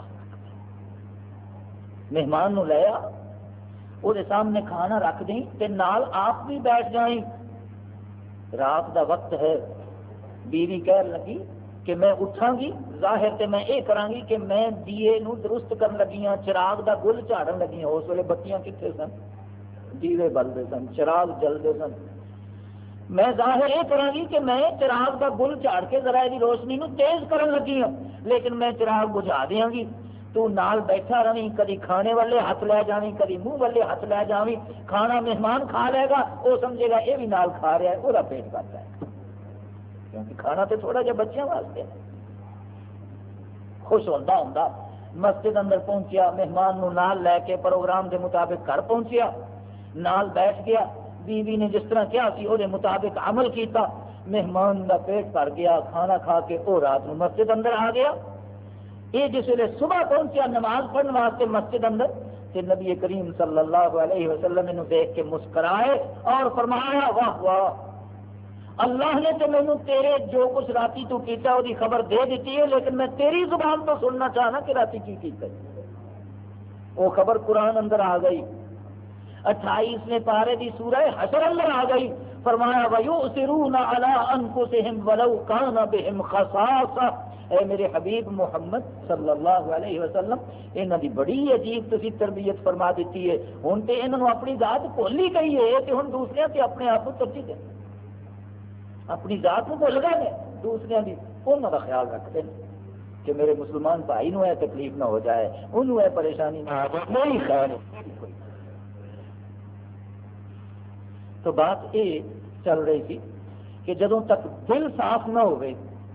مہمان نو لیا وہ سامنے کھانا رکھ دیں تے نال آپ بھی بیٹھ جائیں. رات دا وقت ہے, بیوی کہہ لگی کہ میں اٹھاں گی, ظاہر تے میں یہ کراں گی کہ میں دیے نو درست کرن لگی ہاں, چراغ دا گل جھاڑن لگی ہاں. اس ویلے بتیاں کتنے سن, دیوے بلدے سن, چراغ جلدے سن. میں ظاہر یہ کراں گی کہ میں چراغ دا گل جھاڑ کے ذرا دی روشنی نو تیز کرن لگی ہوں, لیکن میں چراغ بجھا دیاں گی, تو نال بیٹھا رہیں, کدی کھانے والے ہاتھ لے جاویں, کدی منہ والے ہاتھ لے جاویں. کھانا مہمان کھا لے گا, وہ سمجھے گا یہ بھی نال کھا رہا ہے, وہ پیٹ کرتا ہے, کیونکہ کھانا تو تھوڑا جہا بچیاں واسطے ہے. خوش ہوتا ہوں مسجد اندر پہنچیا, مہمان نو نال لے کے پروگرام دے مطابق گھر پہنچیا, نال بیٹھ گیا, بیوی نے جس طرح کیا سی وہ مطابق عمل کیتا, مہمان دا پیٹ بھر گیا, کھانا کھا کے وہ رات نو مسجد اندر آ گیا. یہ جس ویلے صبح پہنچیا نماز پڑھنے واسطے مسجد اندر, کہ نبی کریم صلی اللہ علیہ وسلم نے دیکھ کے مسکرائے اور فرمایا واہ واہ, اللہ نے تو مینوں تیرے جو کچھ راتی تو کیتا وہ خبر دے دیتی ہے, لیکن میں تیری زبان تو سننا چاہنا کہ راتی کی کیتا. وہ خبر قرآن اندر آ گئی, اٹھائیسویں پارے دی سورہ حشر اندر آ گئی. فرمایا وَيُؤْثِرُونَ عَلَىٰ أَنفُسِهِمْ وَلَوْ كَانَ بِهِمْ خَصَاصَةٌ. اے میرے حبیب محمد صلی اللہ علیہ وسلم, انہاں دی بڑی عجیب تسی تربیت فرما دیتی ہے. ہن تے انہاں نو اپنی ذات بھول ہی گئی ہے کہ ہن دوسرے تے اپنے آپ کو ترجیح دے, اپنی ذات کو بھول گئے, دوسرے دی انہاں دا خیال رکھتے ہیں کہ میرے مسلمان بھائی نو ہے تکلیف نہ ہو جائے, انہوں ہے پریشانی نہ ہو جائے, میری خیر ہے. تو بات یہ چل رہی تھی کہ جدوں تک دل صاف نہ ہوئے,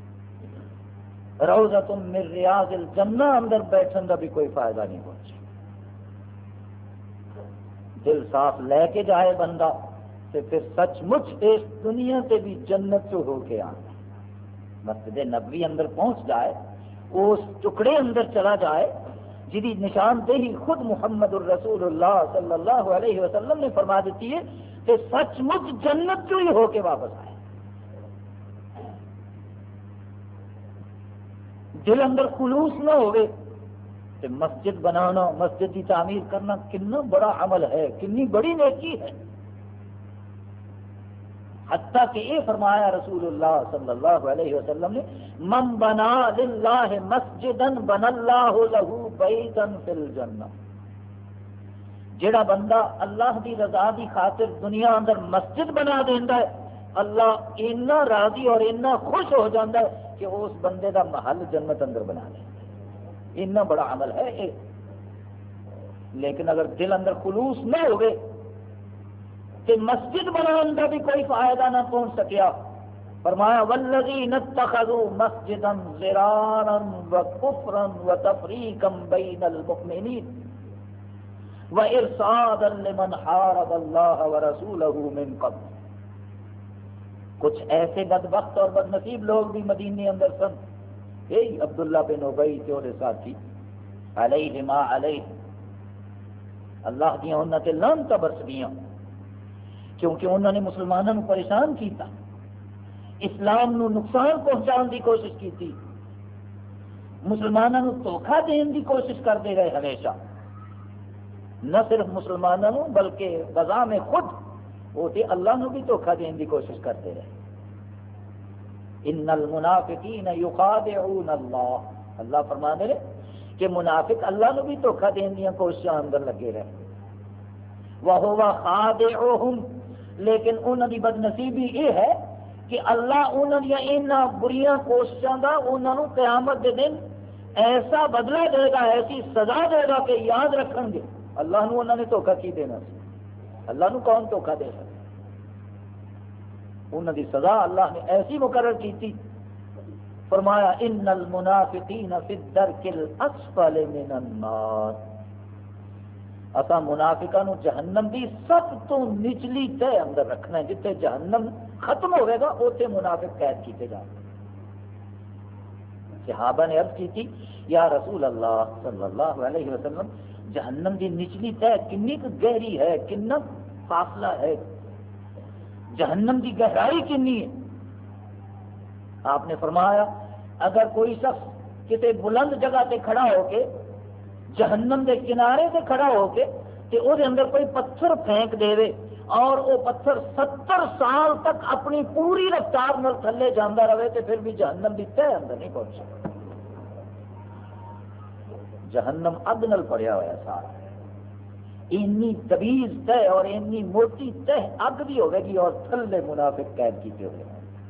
روضۃ من ریاض الجنہ اندر بیٹھن کا بھی کوئی فائدہ نہیں پہنچے. دل صاف لے کے جائے بندہ تو پھر سچ مچ اس دنیا سے بھی جنت سے ہو کے آنا. مسجد نبوی اندر پہنچ جائے, اس ٹکڑے اندر چلا جائے جدی نشاندہی خود محمد الرسول اللہ صلی اللہ علیہ وسلم نے فرما دیتی ہے کہ سچ مچ جنت سے ہی ہو کے واپس آئے. دل اندر خلوص نہ ہوئے تو مسجد بنانا, مسجد کی تعمیر کرنا کتنا بڑا عمل ہے, کتنی بڑی نیکی ہے. حتیٰ کہ یہ فرمایا رسول اللہ صلی اللہ علیہ وسلم نے, من بنا للہ مسجدا بنا اللہ لہ بیتا فی الجنہ. جڑا بندہ اللہ دی رضا دی خاطر دنیا اندر مسجد بنا دیندا ہے, اللہ اتنا راضی اور اتنا خوش ہو جاتا ہے کہ اس بندے دا محل جنت اندر بنا لے. اتنا بڑا عمل ہے یہ. لیکن اگر دل اندر خلوص نہ ہوئے کہ مسجد بنانے کا بھی کوئی فائدہ نہ پہنچ سکیا. فرمایا والذین اتخذوا مسجدا ضرارا وکفرا وتفریقا بین المؤمنین وارصادا لمن حارب اللہ ورسولہ من قبل. کچھ ایسے بدبخت اور بدنصیب لوگ بھی مدینے اندر سن. یہی عبداللہ بن ابی کے اور ساتھی علیہ ما علیہ اللہ دیا انہوں نے لعنت برس گیا کیونکہ انہوں نے مسلمانوں کو پریشان کیتا، اسلام نو نقصان پہنچان دی کوشش کی تھی، مسلمانوں دھوکھا دین دی کوشش کرتے رہے ہمیشہ. نہ صرف مسلمانوں بلکہ غزا میں خود وہ تے اللہ نو بھی دھوکھا دین دی کوشش کرتے رہے. ان المنافقین یخادعون اللہ، اللہ فرمانے رہے کہ منافق اللہ نو بھی دھوکھا دین دی کوششاں اندر لگے رہے. وَهُوَ خَادِعُهُمْ، لیکن انہوں دی بدنصیبی یہ ہے کہ اللہ انہوں نے ان بریاں کوششوں کا انہوں نے قیامت کے دن ایسا بدلہ دے گا، ایسی سزا دے گا کہ یاد رکھیں گے اللہ نو انہوں نے دھوکھا کی دینا سی. اللہ نو کون دھوکھا دے سکتا؟ انہوں دی سزا اللہ نے ایسی مقرر کی تھی. فرمایا ان المنافقین فی الدرک الاسفل من النار، اسا منافقاں نو جہنم دی سب تو نچلی تہ اندر رکھنا ہے. جتنے جہنم ختم ہوئے گا اوتھے منافق قید کیتے جان. صحابہ نے عرض کی تھی یا رسول اللہ صلی اللہ علیہ وسلم جہنم دی نچلی تہ کنی گہری ہے، کنا فاصلہ ہے، جہنم دی گہرائی کنی ہے؟ آپ نے فرمایا اگر کوئی شخص کسی بلند جگہ تے کھڑا ہو کے جہنم دے کنارے تے کھڑا ہو کے تے او دے اندر کوئی پتھر پھینک دے اور وہ پتھر ستر سال تک اپنی پوری رفتار نال تھلے جاندہ رہے تے پھر بھی جہنم دی تہ اندر نہیں پہنچ سکتا. جہنم اگ نال پڑیا ہوا سارا. اینی تبیز تہ اور اینی موٹی تہ اگ بھی ہوئے گی اور تھلے منافق قید کیتے ہوئے.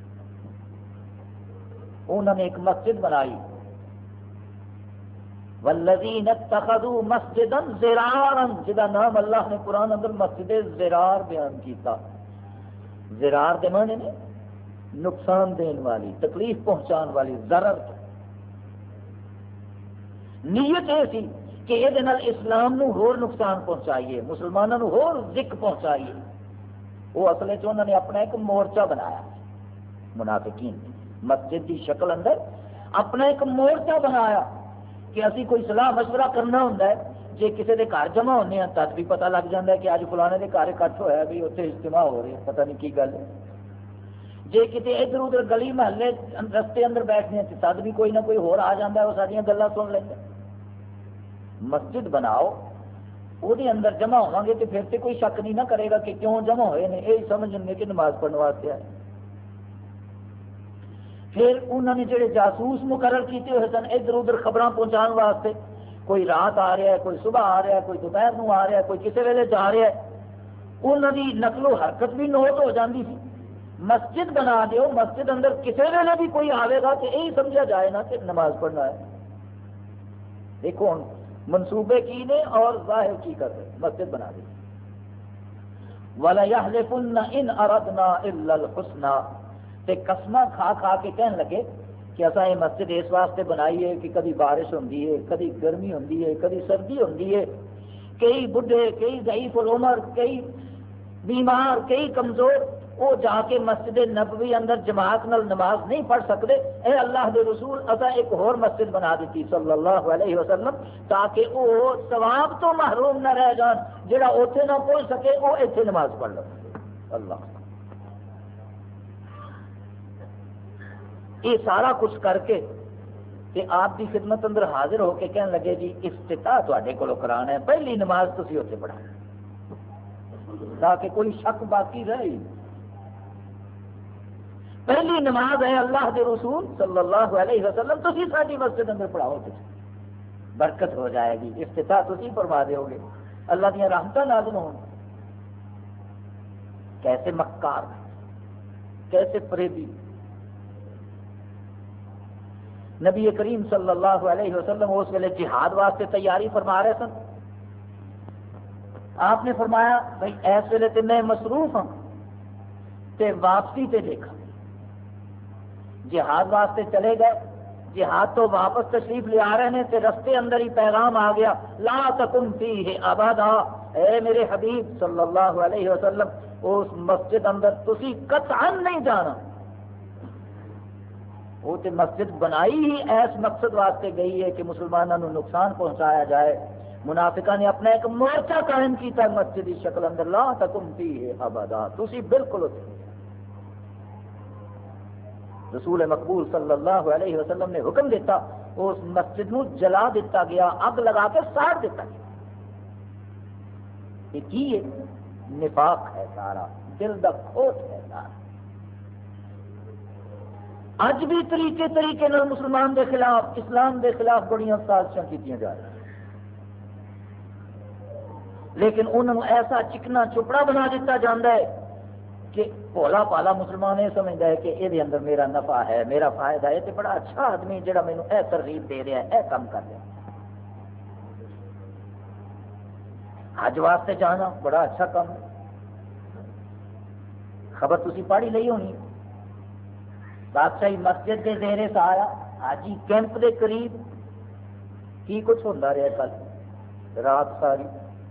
انہوں نے ایک مسجد بنائی والذین اتخذوا مسجدا ضرارا، جدا نام اللہ نے قرآن اندر مسجد ضرار بیان کیتا. ضرار دے معنی نے نقصان دین والی، تکلیف پہنچان والی، ضرر. نیت یہ سی کہ یہ اسلام نو ہور نقصان پہنچائیے، مسلمانوں نو ہور ذک پہنچائیے. وہ اصل چ انہوں نے اپنا ایک مورچہ بنایا منافقین نے مسجد کی شکل اندر اپنا ایک مورچہ بنایا کہ اسی کوئی صلاح مشورہ کرنا ہوتا ہے. جی کسی کے گھر جمع ہونے ہیں تب بھی پتہ لگ جاتا ہے کہ اج فلانے کے گھر اکٹھ ہوا ہے بھی اتنے اجتماع ہو رہے ہیں، پتہ نہیں کی گل ہے. جی کتنے ادھر ادھر گلی محلے رستے اندر بیٹھنے ہیں تد بھی کوئی نہ کوئی ہور آ جاتا ہے، وہ ساری گلاں سن لینا. مسجد بناؤ وہ اندر جمع ہوا گے تو پھر تو کوئی شک نہیں نہ کرے گا کہ کیوں جمع ہوئے ہیں، یہی سمجھ لیں کہ نماز پڑھنے واسطے آئے. پھر انہوں نے جڑے جاسوس مقرر کیتے ہوئے سن ادھر ادھر خبراں پہنچان واسطے، کوئی رات آ رہا ہے، کوئی صبح آ رہا ہے، کوئی دوپہر نو آ رہا ہے، کوئی کسی ویلے جا رہا ہے، انہوں کی نقل و حرکت بھی نوٹ ہو جاتی تھی. مسجد بنا دیو، مسجد اندر کسی ویلے بھی کوئی آئے گا تو یہی سمجھا جائے نا کہ نماز پڑھنا ہے. دیکھو ہوں منصوبے کی نے اور ظاہر کی کر رہے، مسجد بنا دی. وَلَيَحْلِفُنَّ إِنْ أَرَدْنَا إِلَّا الْحُسْنَى، تے قسماں کھا کھا کے کہنے لگے کہ اصا یہ مسجد اس واسطے بنائی ہے کہ کبھی بارش ہوتی ہے، کبھی گرمی ہوتی ہے، کبھی سردی ہوتی ہے، کئی بڈھے، کئی ضعیف العمر، کئی بیمار، کئی کمزور وہ جا کے مسجد نبوی اندر جماعت نال نماز نہیں پڑھ سکتے. اے اللہ دے رسول اصا ایک اور مسجد بنا دیتی صلی اللہ علیہ وسلم تاکہ وہ ثواب تو محروم نہ رہ جان، جڑا اوتھے نہ پہنچ سکے وہ ایتھے نماز پڑھ لے. اللہ یہ سارا کچھ کر کے کہ آپ کی خدمت اندر حاضر ہو کے کہنے لگے جی افتتاح تواڈے کولوں کرانا ہے، پہلی نماز تسی اوتھے پڑھا تاکہ کوئی شک باقی رہے. پہلی نماز ہے اللہ دے رسول صلی اللہ علیہ وسلم تسی ساری مسجد اندر پڑھاؤ، برکت ہو جائے گی، افتتاح تسی فرما دیو گے، اللہ دیا رحمتاں نازل ہوں. کیسے مکار کیسے فریبی. نبی کریم صلی اللہ علیہ وسلم اس ویلے جہاد واسطے تیاری فرما رہے سن. آپ نے فرمایا بھائی اس ویلے تے میں مصروف ہوں تے واپسی تے دیکھا. جہاد واسطے چلے گئے, جہاد تو واپس تشریف لے آ رہے ہیں تے رستے اندر ہی پیغام آ گیا, لا تکن فیہ ابدا, اے میرے حبیب صلی اللہ علیہ وسلم اس مسجد اندر تسی قطعا نہیں جانا. وہ تے مسجد بنائی ہی ایس مقصد واسطے گئی ہے کہ مسلمانوں کو نقصان پہنچایا جائے. منافقہ نے اپنا ایک مورچہ قائم کیتا مسجد کی شکل اندر, لا تکن فیہ ابدا, تسی بالکل اتنے. رسول مقبول صلی اللہ علیہ وسلم نے حکم دیتا, اس مسجد نو جلا دیتا گیا, اگ لگا کے ساڑ دیتا گیا. یہ کی ہے؟ نفاق ہے سارا, دل دا کھوٹ ہے سارا. اج بھی طریقے طریقے نال مسلمان دے خلاف, اسلام دے خلاف بڑی سازشاں کیتیاں جا رہی, لیکن انہوں نے ایسا چکنا چپڑا بنا دیتا جاتا ہے کہ بھولا پالا مسلمان یہ سمجھتا ہے کہ یہ اندر میرا نفع ہے, میرا فائدہ ہے, تو بڑا اچھا آدمی جڑا مینوں اے ترغیب دے رہا ہے, اے کام کر رہا ہے. حج واسطے جانا بڑا اچھا کام ہے. خبر تسی پڑھی لئی ہونی, بادشاہی مسجد کے زیر سایہ حاجی کیمپ دے قریب کی کچھ ہوتا رہا کل رات ساری.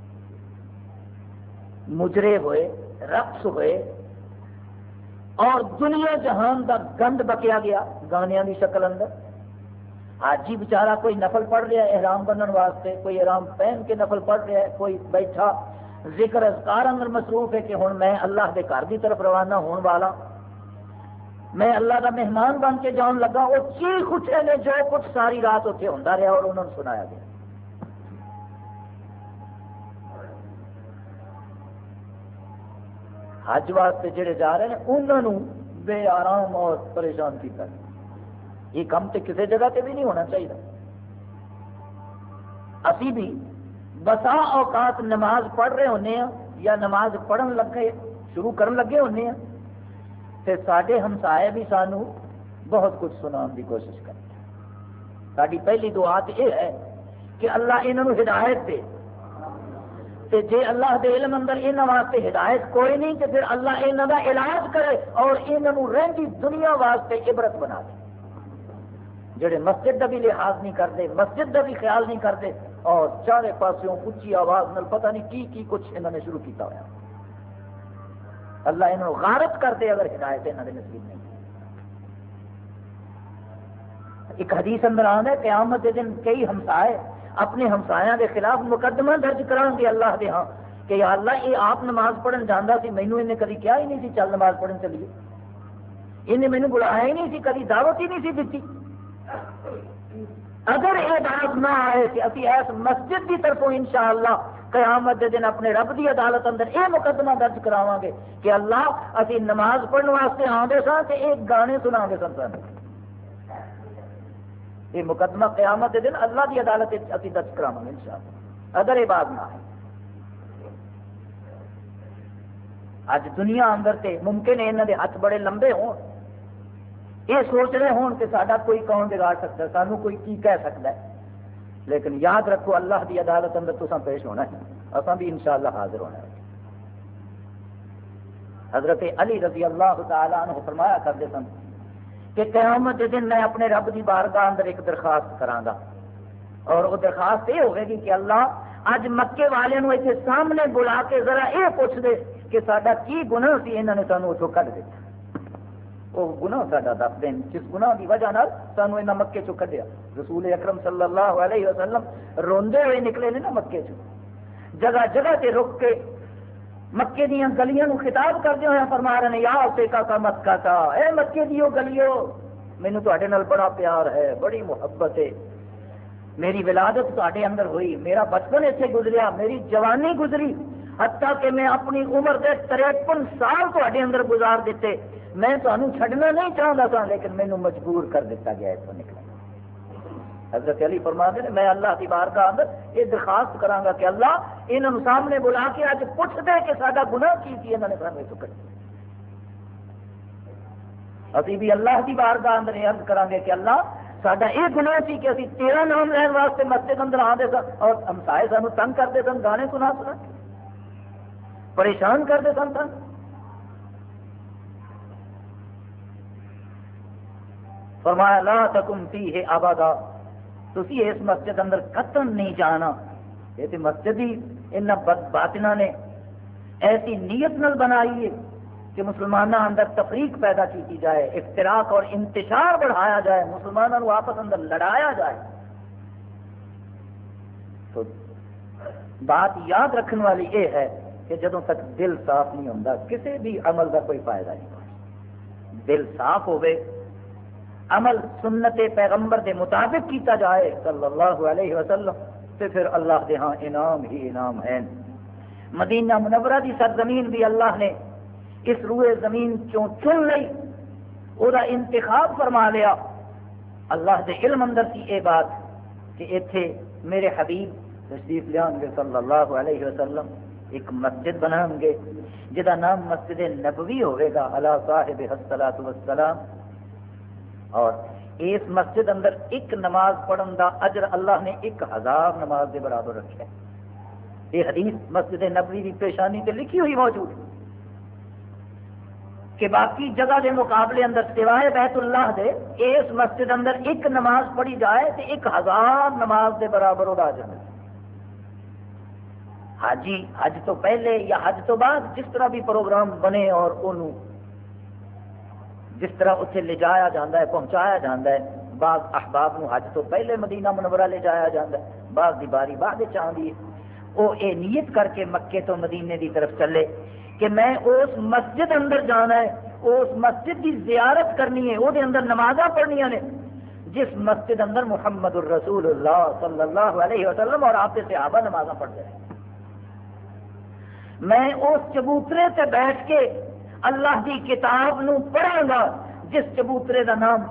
مجرے ہوئے, رقص ہوئے, اور دنیا جہان دا گند بکیا گیا گانیاں دی شکل اندر. حاجی بیچارہ کوئی نفل پڑھ رہا ہے احرام بننے واسطے, کوئی احرام پہن کے نفل پڑھ رہا ہے, کوئی بیٹھا ذکر اذکار اندر مصروف ہے کہ ہن میں اللہ دے گھر دی طرف روانہ ہون والا, میں اللہ دا مہمان بن کے جان لگا. وہ چیخ اٹھے نے جو کچھ ساری رات اتنے ہوندا رہا اور انہوں نے سنایا گیا. حج واسطے جڑے جا رہے ہیں انہوں بے آرام اور پریشان کیتا. یہ کام تو کسی جگہ تے بھی نہیں ہونا چاہیے. اسی بھی بسا اوقات نماز پڑھ رہے ہونے ہیں یا نماز پڑھن لگے شروع کرن لگے ہونے ہیں تے ساڈے ہمسائے بھی سانو بہت کچھ سنان دی کوشش کرتے ہیں. ساری پہلی دعا تو یہ ہے کہ اللہ انہوں ہدایت دے, تے جے اللہ دے علم اندر انہاں واسطے ہدایت کوئی نہیں تے پھر اللہ انہاں دا علاج کرے اور انہاں رہندی دنیا واسطے عبرت بنا دے. جڑے مسجد دا بھی لحاظ نہیں کرتے, مسجد دا بھی خیال نہیں کرتے, اور چارے پاسوں اچھی آواز نال پتہ نہیں کی کی کچھ انہوں نے شروع کیتا ہوا. اللہ انہوں غارت کر دے اگر ہدایت انہوں نے نصیب نہیں. ایک حدیث اندر آندا ہے قیامت کے دن کئی ہمسائے اپنے ہمسایاں دے خلاف مقدمہ درج کران گے اللہ دے ہاں کہ یا اللہ یہ آپ نماز پڑھن جاندا سی, مینوں انہیں کدی کہا ہی نہیں سی چل نماز پڑھن چلیے, انہیں مینوں بلایا ہی نہیں سی, کدی دعوت ہی نہیں سی دیتی. اگر یہ بات نہ آئے کہ اسی ایس مسجد کی طرفوں انشاءاللہ قیامت کے دن اپنے رب کی عدالت اندر یہ مقدمہ درج کراواں گے کہ اللہ اسی نماز پڑھنے واسطے آندے ساں تے ایک گانے سنا دے سن سن, یہ مقدمہ قیامت کے دن اللہ کی عدالت اسی درج کراواں گے انشاءاللہ اگر یہ بات نہ آئے. اج دنیا اندر تے ممکن ہے انہاں دے ہاتھ بڑے لمبے ہون, یہ سوچ رہے ہون کہ ساڈا کوئی کون بگاڑ سکتا ہے, سانو کوئی کی کہہ سکتا ہے, لیکن یاد رکھو اللہ کی عدالت اندر تساں پیش ہونا ہے, اساں بھی انشاءاللہ حاضر ہونا ہے. حضرت علی رضی اللہ تعالی عنہ فرمایا کرتے سن کہ قیامت کے دن میں اپنے رب کی بارگاہ اندر ایک درخواست کراں گا, اور وہ درخواست یہ ہوگی کہ, کہ اللہ اج مکے والوں اتنے سامنے بلا کے ذرا یہ پوچھ دے کہ ساڈا کی گناہ سی انہوں نے سانو اتوں کڈ دتا, وہ گناہ ساڈا دس دین جس گناہ کی وجہ نال سانو انہاں مکے چوں کڈیا. رسول اکرم صلی اللہ علیہ وسلم روندے ہوئے نکلے نے نا مکے چوں, جگہ جگہ تے رک کے مکے دیاں گلیاں نو خطاب کردے ہوئے فرما رہے ہیں, یا اوسیکا کا مکہ کا, اے مکے دیو گلیو مینوں تواڈے نال بڑا پیار ہے, بڑی محبت ہے, میری ولادت تواڈے اندر ہوئی, میرا بچپن ایتھے گزریا, میری جوانی گزری, حتیٰ کہ میں اپنی عمر دے تریپن سال تواڈے اندر گزار دیتے, میں تمہیں چھڈنا نہیں چاہتا تھا لیکن مینوں مجبور کر دیتا گیا اتوں نکلنے. حضرت علی فرماتے ہیں میں اللہ کی بارگاہ اندر یہ درخواست کراں گا کہ اللہ انہوں سامنے بلا کے اج پوچھ دے کہ ساڈا گناہ کی کی انہوں نے سامنے چکا. ابھی بھی اللہ کی بارگاہ اندر عرض کریں گے کہ اللہ ساڈا یہ گناہ سی کہ اسی تیرا نام لین واسطے مسجد اندر آتے سن اور ہمسائے سانو تنگ کرتے سن، گانے سنا سنا پریشان کرتے سن سن فرمایا لا تکم فیہ ابدا، تسی اس مسجد اندر قطن نہیں جانا. یہ تو مسجد ہی ان باطنہ نے ایسی نیت نل بنائی ہے کہ مسلمانوں اندر تفریق پیدا کی جائے، افتراق اور انتشار بڑھایا جائے، مسلمانوں کو آپس اندر لڑایا جائے. تو بات یاد رکھنے والی یہ ہے کہ جدوں تک دل صاف نہیں ہوتا کسی بھی عمل کا کوئی فائدہ نہیں. دل صاف ہوئے، عمل سنت پیغمبر کے مطابق کیتا جائے صلی اللہ علیہ وسلم، تو پھر اللہ کے ہاں انعام ہی انعام ہے. مدینہ منورہ کی سرزمین بھی اللہ نے اس روئے زمین چوں چن لئی، وہ انتخاب فرما لیا. اللہ کے علم اندر کی یہ بات کہ ایتھے میرے حبیب تشریف لیان گے صلی اللہ علیہ وسلم، ایک مسجد بنائیں گے جہاں نام مسجد نبوی ہوئے گا علی صاحب الصلاۃ والسلام. اور اس مسجد اندر ایک نماز پڑھن دا اجر اللہ نے ایک ہزار نماز کے برابر رکھا ہے. یہ حدیث مسجد نبوی کی پیشانی تے لکھی ہوئی موجود ہے کہ باقی جگہ کے مقابلے اندر سوائے بیت اللہ دے اس مسجد اندر ایک نماز پڑھی جائے تو ایک ہزار نماز کے برابر وہ اجر ملے. حاجی حج تو پہلے یا حج تو بعد جس طرح بھی پروگرام بنے اور انہوں جس طرح اتنے لے جایا جاتا ہے پہنچایا جاتا ہے، بعض احباب نو حج تو پہلے مدینہ منورہ لے جایا جاتا ہے، بعض دی باری بعد چاہتی ہے وہ اے نیت کر کے مکے تو مدینے دی طرف چلے کہ میں اس مسجد اندر جانا ہے، اس مسجد کی زیارت کرنی ہے، وہ اندر نمازاں پڑھنیاں نے جس مسجد اندر محمد الرسول اللہ صلی اللہ علیہ وسلم اور آپ کے صحابہ نمازاں پڑھتے ہیں. میں اس چبوترے سے بیٹھ کے اللہ کی کتاب نو پڑھاں گا جس چبوترے کا نام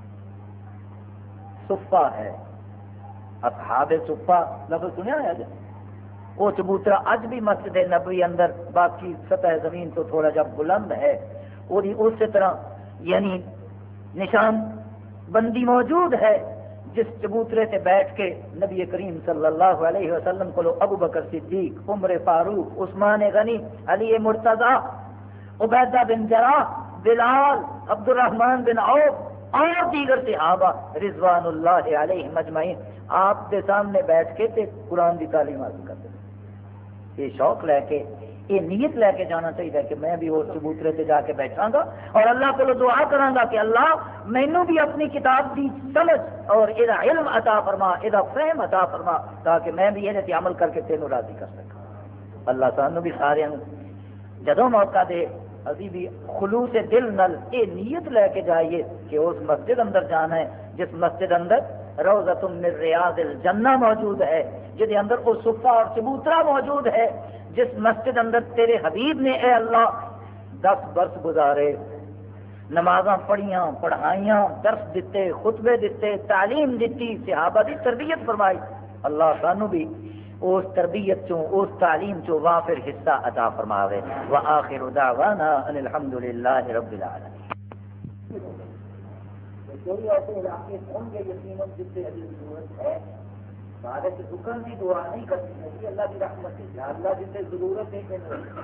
صفہ ہے. اصحاب صفہ لفظ سنیا ہے جی؟ وہ چبوترا اج بھی مسجد نبوی اندر باقی سطح زمین تو تھوڑا جا بلند ہے، وہ اسی طرح یعنی نشان بندی موجود ہے جس چبوترے سے بیٹھ کے نبی کریم صلی اللہ علیہ وسلم کو ابو بکر صدیق، عمر فاروق، عثمان غنی، علی مرتضی، عبیدہ بن جراح، بلال، عبد الرحمن بن عوف اور دیگر صحابہ رضوان اللہ علیہ مجمعین آپ کے سامنے بیٹھ کے تے قرآن کی تعلیم حاصل کرتے ہیں. یہ شوق لے کے یہ نیت لے کے جانا چاہیے کہ میں بھی اس چبوترے سے جا کے بیٹھا گا اور اللہ کو دعا کراں گا کہ اللہ مینوں بھی اپنی کتاب کی سمجھ اور یہ علم عطا فرما، یہ فہم عطا فرما تاکہ میں بھی یہ عمل کر کے تینوں راضی کر سکا. اللہ سانوں بھی سارے جدوں موقع دے ابھی بھی خلوص دل نل یہ نیت لے کے جائیے کہ اس مسجد اندر جانا ہے جس مسجد اندر روضۃ من ریاض الجنہ موجود ہے، جس اندر وہ صفہ اور چبوترا موجود ہے، جس مسجد اندر تیرے حبیب نے اے اللہ دس برس گزارے، نمازاں پڑھیاں، پڑھائیاں، درس دیتے، خطبے دیتے، تعلیم دیتی، صحابہ دی تربیت فرمائی. اللہ سانو بھی اس تربیت چوں اس تعلیم چوں وافر حصہ عطا فرماوے. وآخر دعوانا ان الحمدللہ رب العالمین. کوئی ایسے علاقے ہوں گے یقیناً جس سے ابھی ضرورت ہے بعد سے رکن کی دعا نہیں کرنی چاہیے اللہ کی رحمت سے، یا اللہ جس سے ضرورت ہے کہ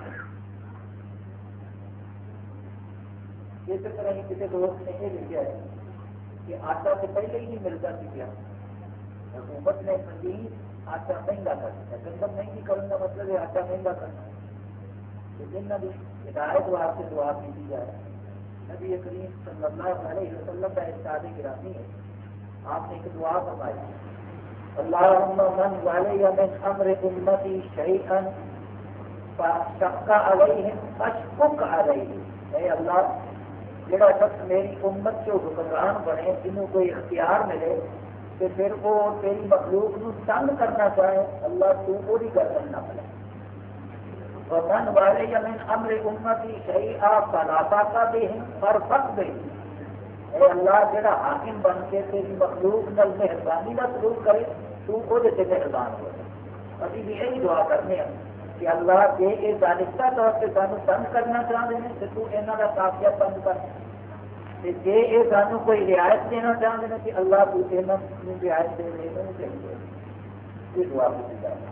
اسی طرح ہی کسی دوست نے یہ لکھا ہے کہ آٹا سے پہلے ہی نہیں ملتا سی کیا حکومت نے مزید آٹا مہنگا کر دیا. گندم مہنگی کرنے کا مطلب ہے آٹا مہنگا کرنا. لیکن نہ بھی ہدایت وہاں سے دعا کی جائے. نبی کریم صلی اللہ علیہ وسلم کا ارشاد گرامی ہے، آپ نے ایک دعا فرمائی اللہم من ولی من امر امتی شیئا فشق علیہم فاشفق علیہم. اے اللہ جڑا شخص میری امت کے حکمران بنے، جنہوں کوئی اختیار ملے تو پھر وہ تیری مخلوق نو تنگ کرنا چاہے، اللہ تو پوری گردن نہ ملے. ومن ولی من امر امتی شیئا فلا طاقت بہم فارفق بہم. اے اللہ جڑا حاکم بن کے تیری مخلوق نال مہربانی کا سلوک کرے تو وہ سے مہربان ہو. ابھی بھی یہی دعا کرنے ہیں کہ اللہ جے یہ ذالکہ طور سے سانو تنگ کرنا چاہتے ہیں تو تو انہاں دا کافیہ بند کر. جی یہ سانو کوئی رعایت دینا چاہتے ہیں کہ اللہ کو رعایت دے دے چاہیے یہ دعا پوچھی جائے.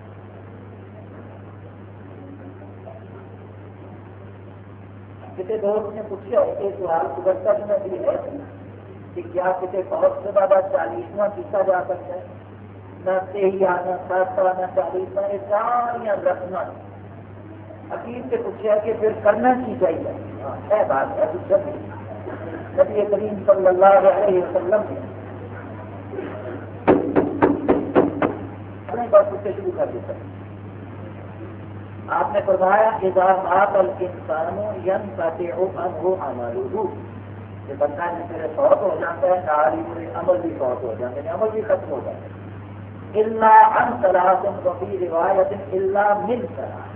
کسی دوست نے پوچھا یہ سوال گزرتا میں بھی ہے کہ کیا کسی بہت سے زیادہ چالیسواں کیا جا سکتا ہے؟ نہ تیئیاں نہ ساتواں نہ چالیسواں یہ سارا رسم حکیم سے پوچھا کہ پھر کرنا کی چاہیے. ہے بات ہے نبی کریم صلی اللہ علیہ وسلم نے اپنے بات سے شروع کر دیتا. آپ نے فرمایا اذا مات الانسان ينقطع عنه عمله کہ بندہ جس طرح فوت ہو جاتا ہے تعلیم عمل بھی فوت ہو جاتے ہیں عمل بھی ختم ہو جاتا ہے. الا عن ثلاث وفي روایت الا من ثلاث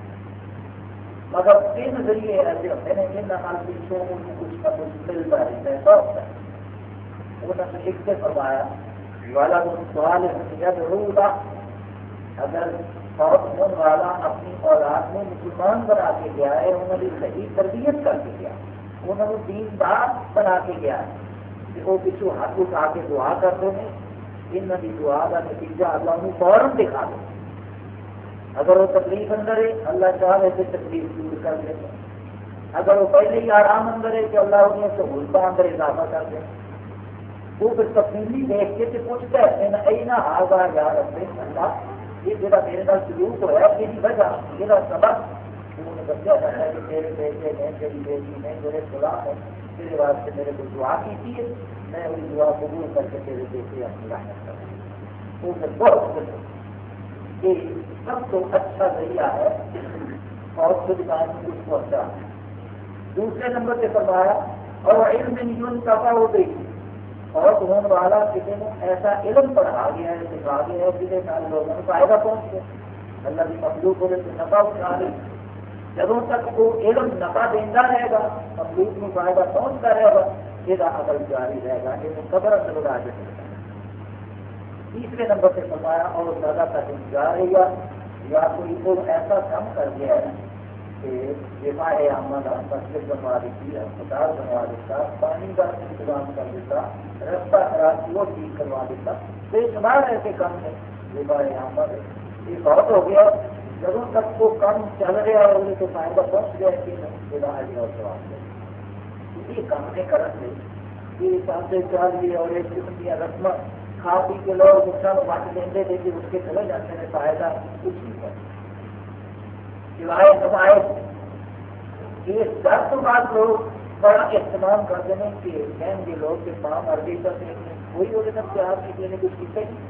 مگر تین ذریعے ایسے ہوتے ہیں جن عمل بھی شوق میں کچھ نہ کچھ ملتا رہتا ہے سوچتا ہے. انہوں نے ایک سے فرمایا والا سوال یدعو له اگر فوت ہونے والا اپنی اولاد میں مسلمان بنا کے گیا ہے انہوں نے صحیح تربیت کر کے گیا انہوں نے دیندار بنا کے گیا ہے کہ وہ پچھو ہاتھ اٹھا کے دعا کرتے ہیں ان کی دعا کا نتیجہ اللہ انہیں فوراً دکھا دے. اگر وہ تکلیف اندر ہے اللہ چاہے تو تکلیف دور کر دے. اگر وہ پہلے ہی آرام اندر ہے کہ اللہ انہیں سہولتوں اندر اضافہ کر دے. وہ پھر تفصیلی دیکھ کے پوچھتا ہے نہ آگا یا رب اللہ یہ جا میرے ساتھ سلوک ہوا ہے یہ وجہ یہ سبب انہوں نے دسیا جاتا ہے کہ میرے بیٹے نے میری بیٹی نے میرے خدا ہے میرے واسطے میرے کو دعا کی تھی میں وہی دعا قبول کر کے تیرے بیٹے اپنی رحمت کروں. وہ پھر بہت یہ سب تو اچھا ذریعہ ہے اور خود دکان میں اس کو اچھا. دوسرے نمبر پہ فرمایا اور علم یون کفا ہو گئی اور ہونے والا کسی نے ایسا علم پڑھا گیا ہے سکھا گیا ہے جسے سارے لوگوں کو فائدہ پہنچ گیا. اللہ کی مخلوق ہونے سے نفع اٹھا لی جدوں تک وہ علم نفع دینا رہے گا مخلوق میں فائدہ پہنچتا رہے گا یہ عمل جاری رہے گا یہ قبر اندر آ جائے گا. تیسرے نمبر پہ فرمایا اور زیادہ تک جا رہی ہے یا کوئی تو ایسا کام کر گیا ہے کہ جمع احمد مسجد بنوا دیتی ہسپتال بنوا دیتا پانی کا انتظام کر دیتا رستہ خراب وہ ٹھیک کروا دیتا بے شمار ایسے کام ہے جمع احمد یہ بہت ہو گیا جب تک وہ کام چل رہا ہے انہیں تو فائدہ پہنچ گیا کہ خدا ہے اور جواب دے یہ کام نہیں کرتے یہ سامنے چل گئی اور ایک قسم کی رسم کھا پی کے لوگ نقصان بانٹ دیں گے کہ اس کے چلے جاتے ہیں فائدہ کچھ نہیں کرتا سوائے نمائش یہ دس تو بعد لوگ بڑا اہتمام کرتے ہیں کہ کہیں گے لوگ کہ ماں مرضی کرتے ہیں کوئی وہ سب پیار کسی نے کچھ کیا نہیں.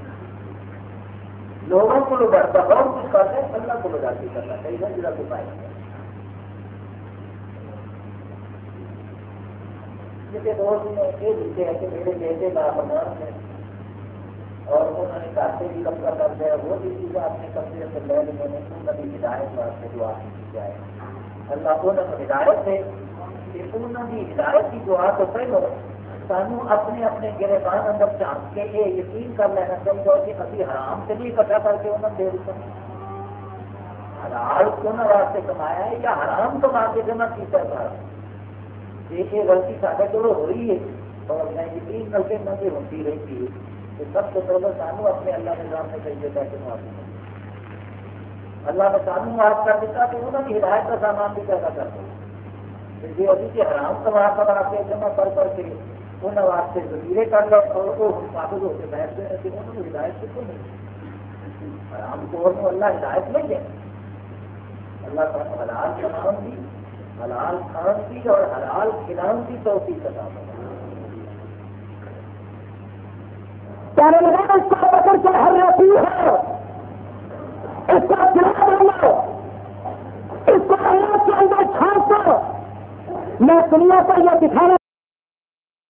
لوگوں کو لوگ بڑھتا بہت کچھ کرتے ہیں اللہ کو لوگ آتی کرنا چاہیے جا کو پائے جیسے دوست نے یہ لکھے ہیں کہ میرے بیٹے کا بنان ہے اور انہوں نے کاتے بھی قبضہ کر دیا وہ بھی چیزیں اپنے قبضے سے لے لیں نے انہوں نے ہدایت واسطے دعا کی جائے اللہ انہوں نے ہدایت ہے کہ انہوں کی ہدایت کی دعا تو پہلو سانو اپنے اپنے گربان اندر جھانک کے یہ یقین کر لینا چاہیے کہ ابھی حرام سے بھی اکٹھا کر کے انہوں نے دے دیتا حلال انہوں واسطے کمایا ہے یا حرام کما کے جمع کیا ہے یہ غلطی سارے کو ہوئی ہے اور میں یقین کر کے نہ ہوتی رہتی ہے کہ سب سے پہلے سانو اپنے اللہ کے سامنے چاہیے پیسے معاف اللہ نے سانو معاف کر دیتا تو انہوں نے ہدایت کا سامان بھی پیدا کر دیا جی ابھی کہ حرام کما کما کے جمع کر کر کے انہوں واسطے ذخیرے کر لو اور وہ حفاظت ہو کے بیٹھتے ہیں کہ انہوں نے ہدایت سے کیوں نہیں حرام کو اللہ ہدایت نہیں ہے اللہ کا حلال کمان دی حلال کھان کی اور حلال کھلان کی توفیق عطا کہنے لگا اس کا پکڑ کے ہر رہتی ہے اس کا کھلا ڈالو اس کو اللہ کے اندر چھانٹ دو میں دنیا پر یہ دکھانا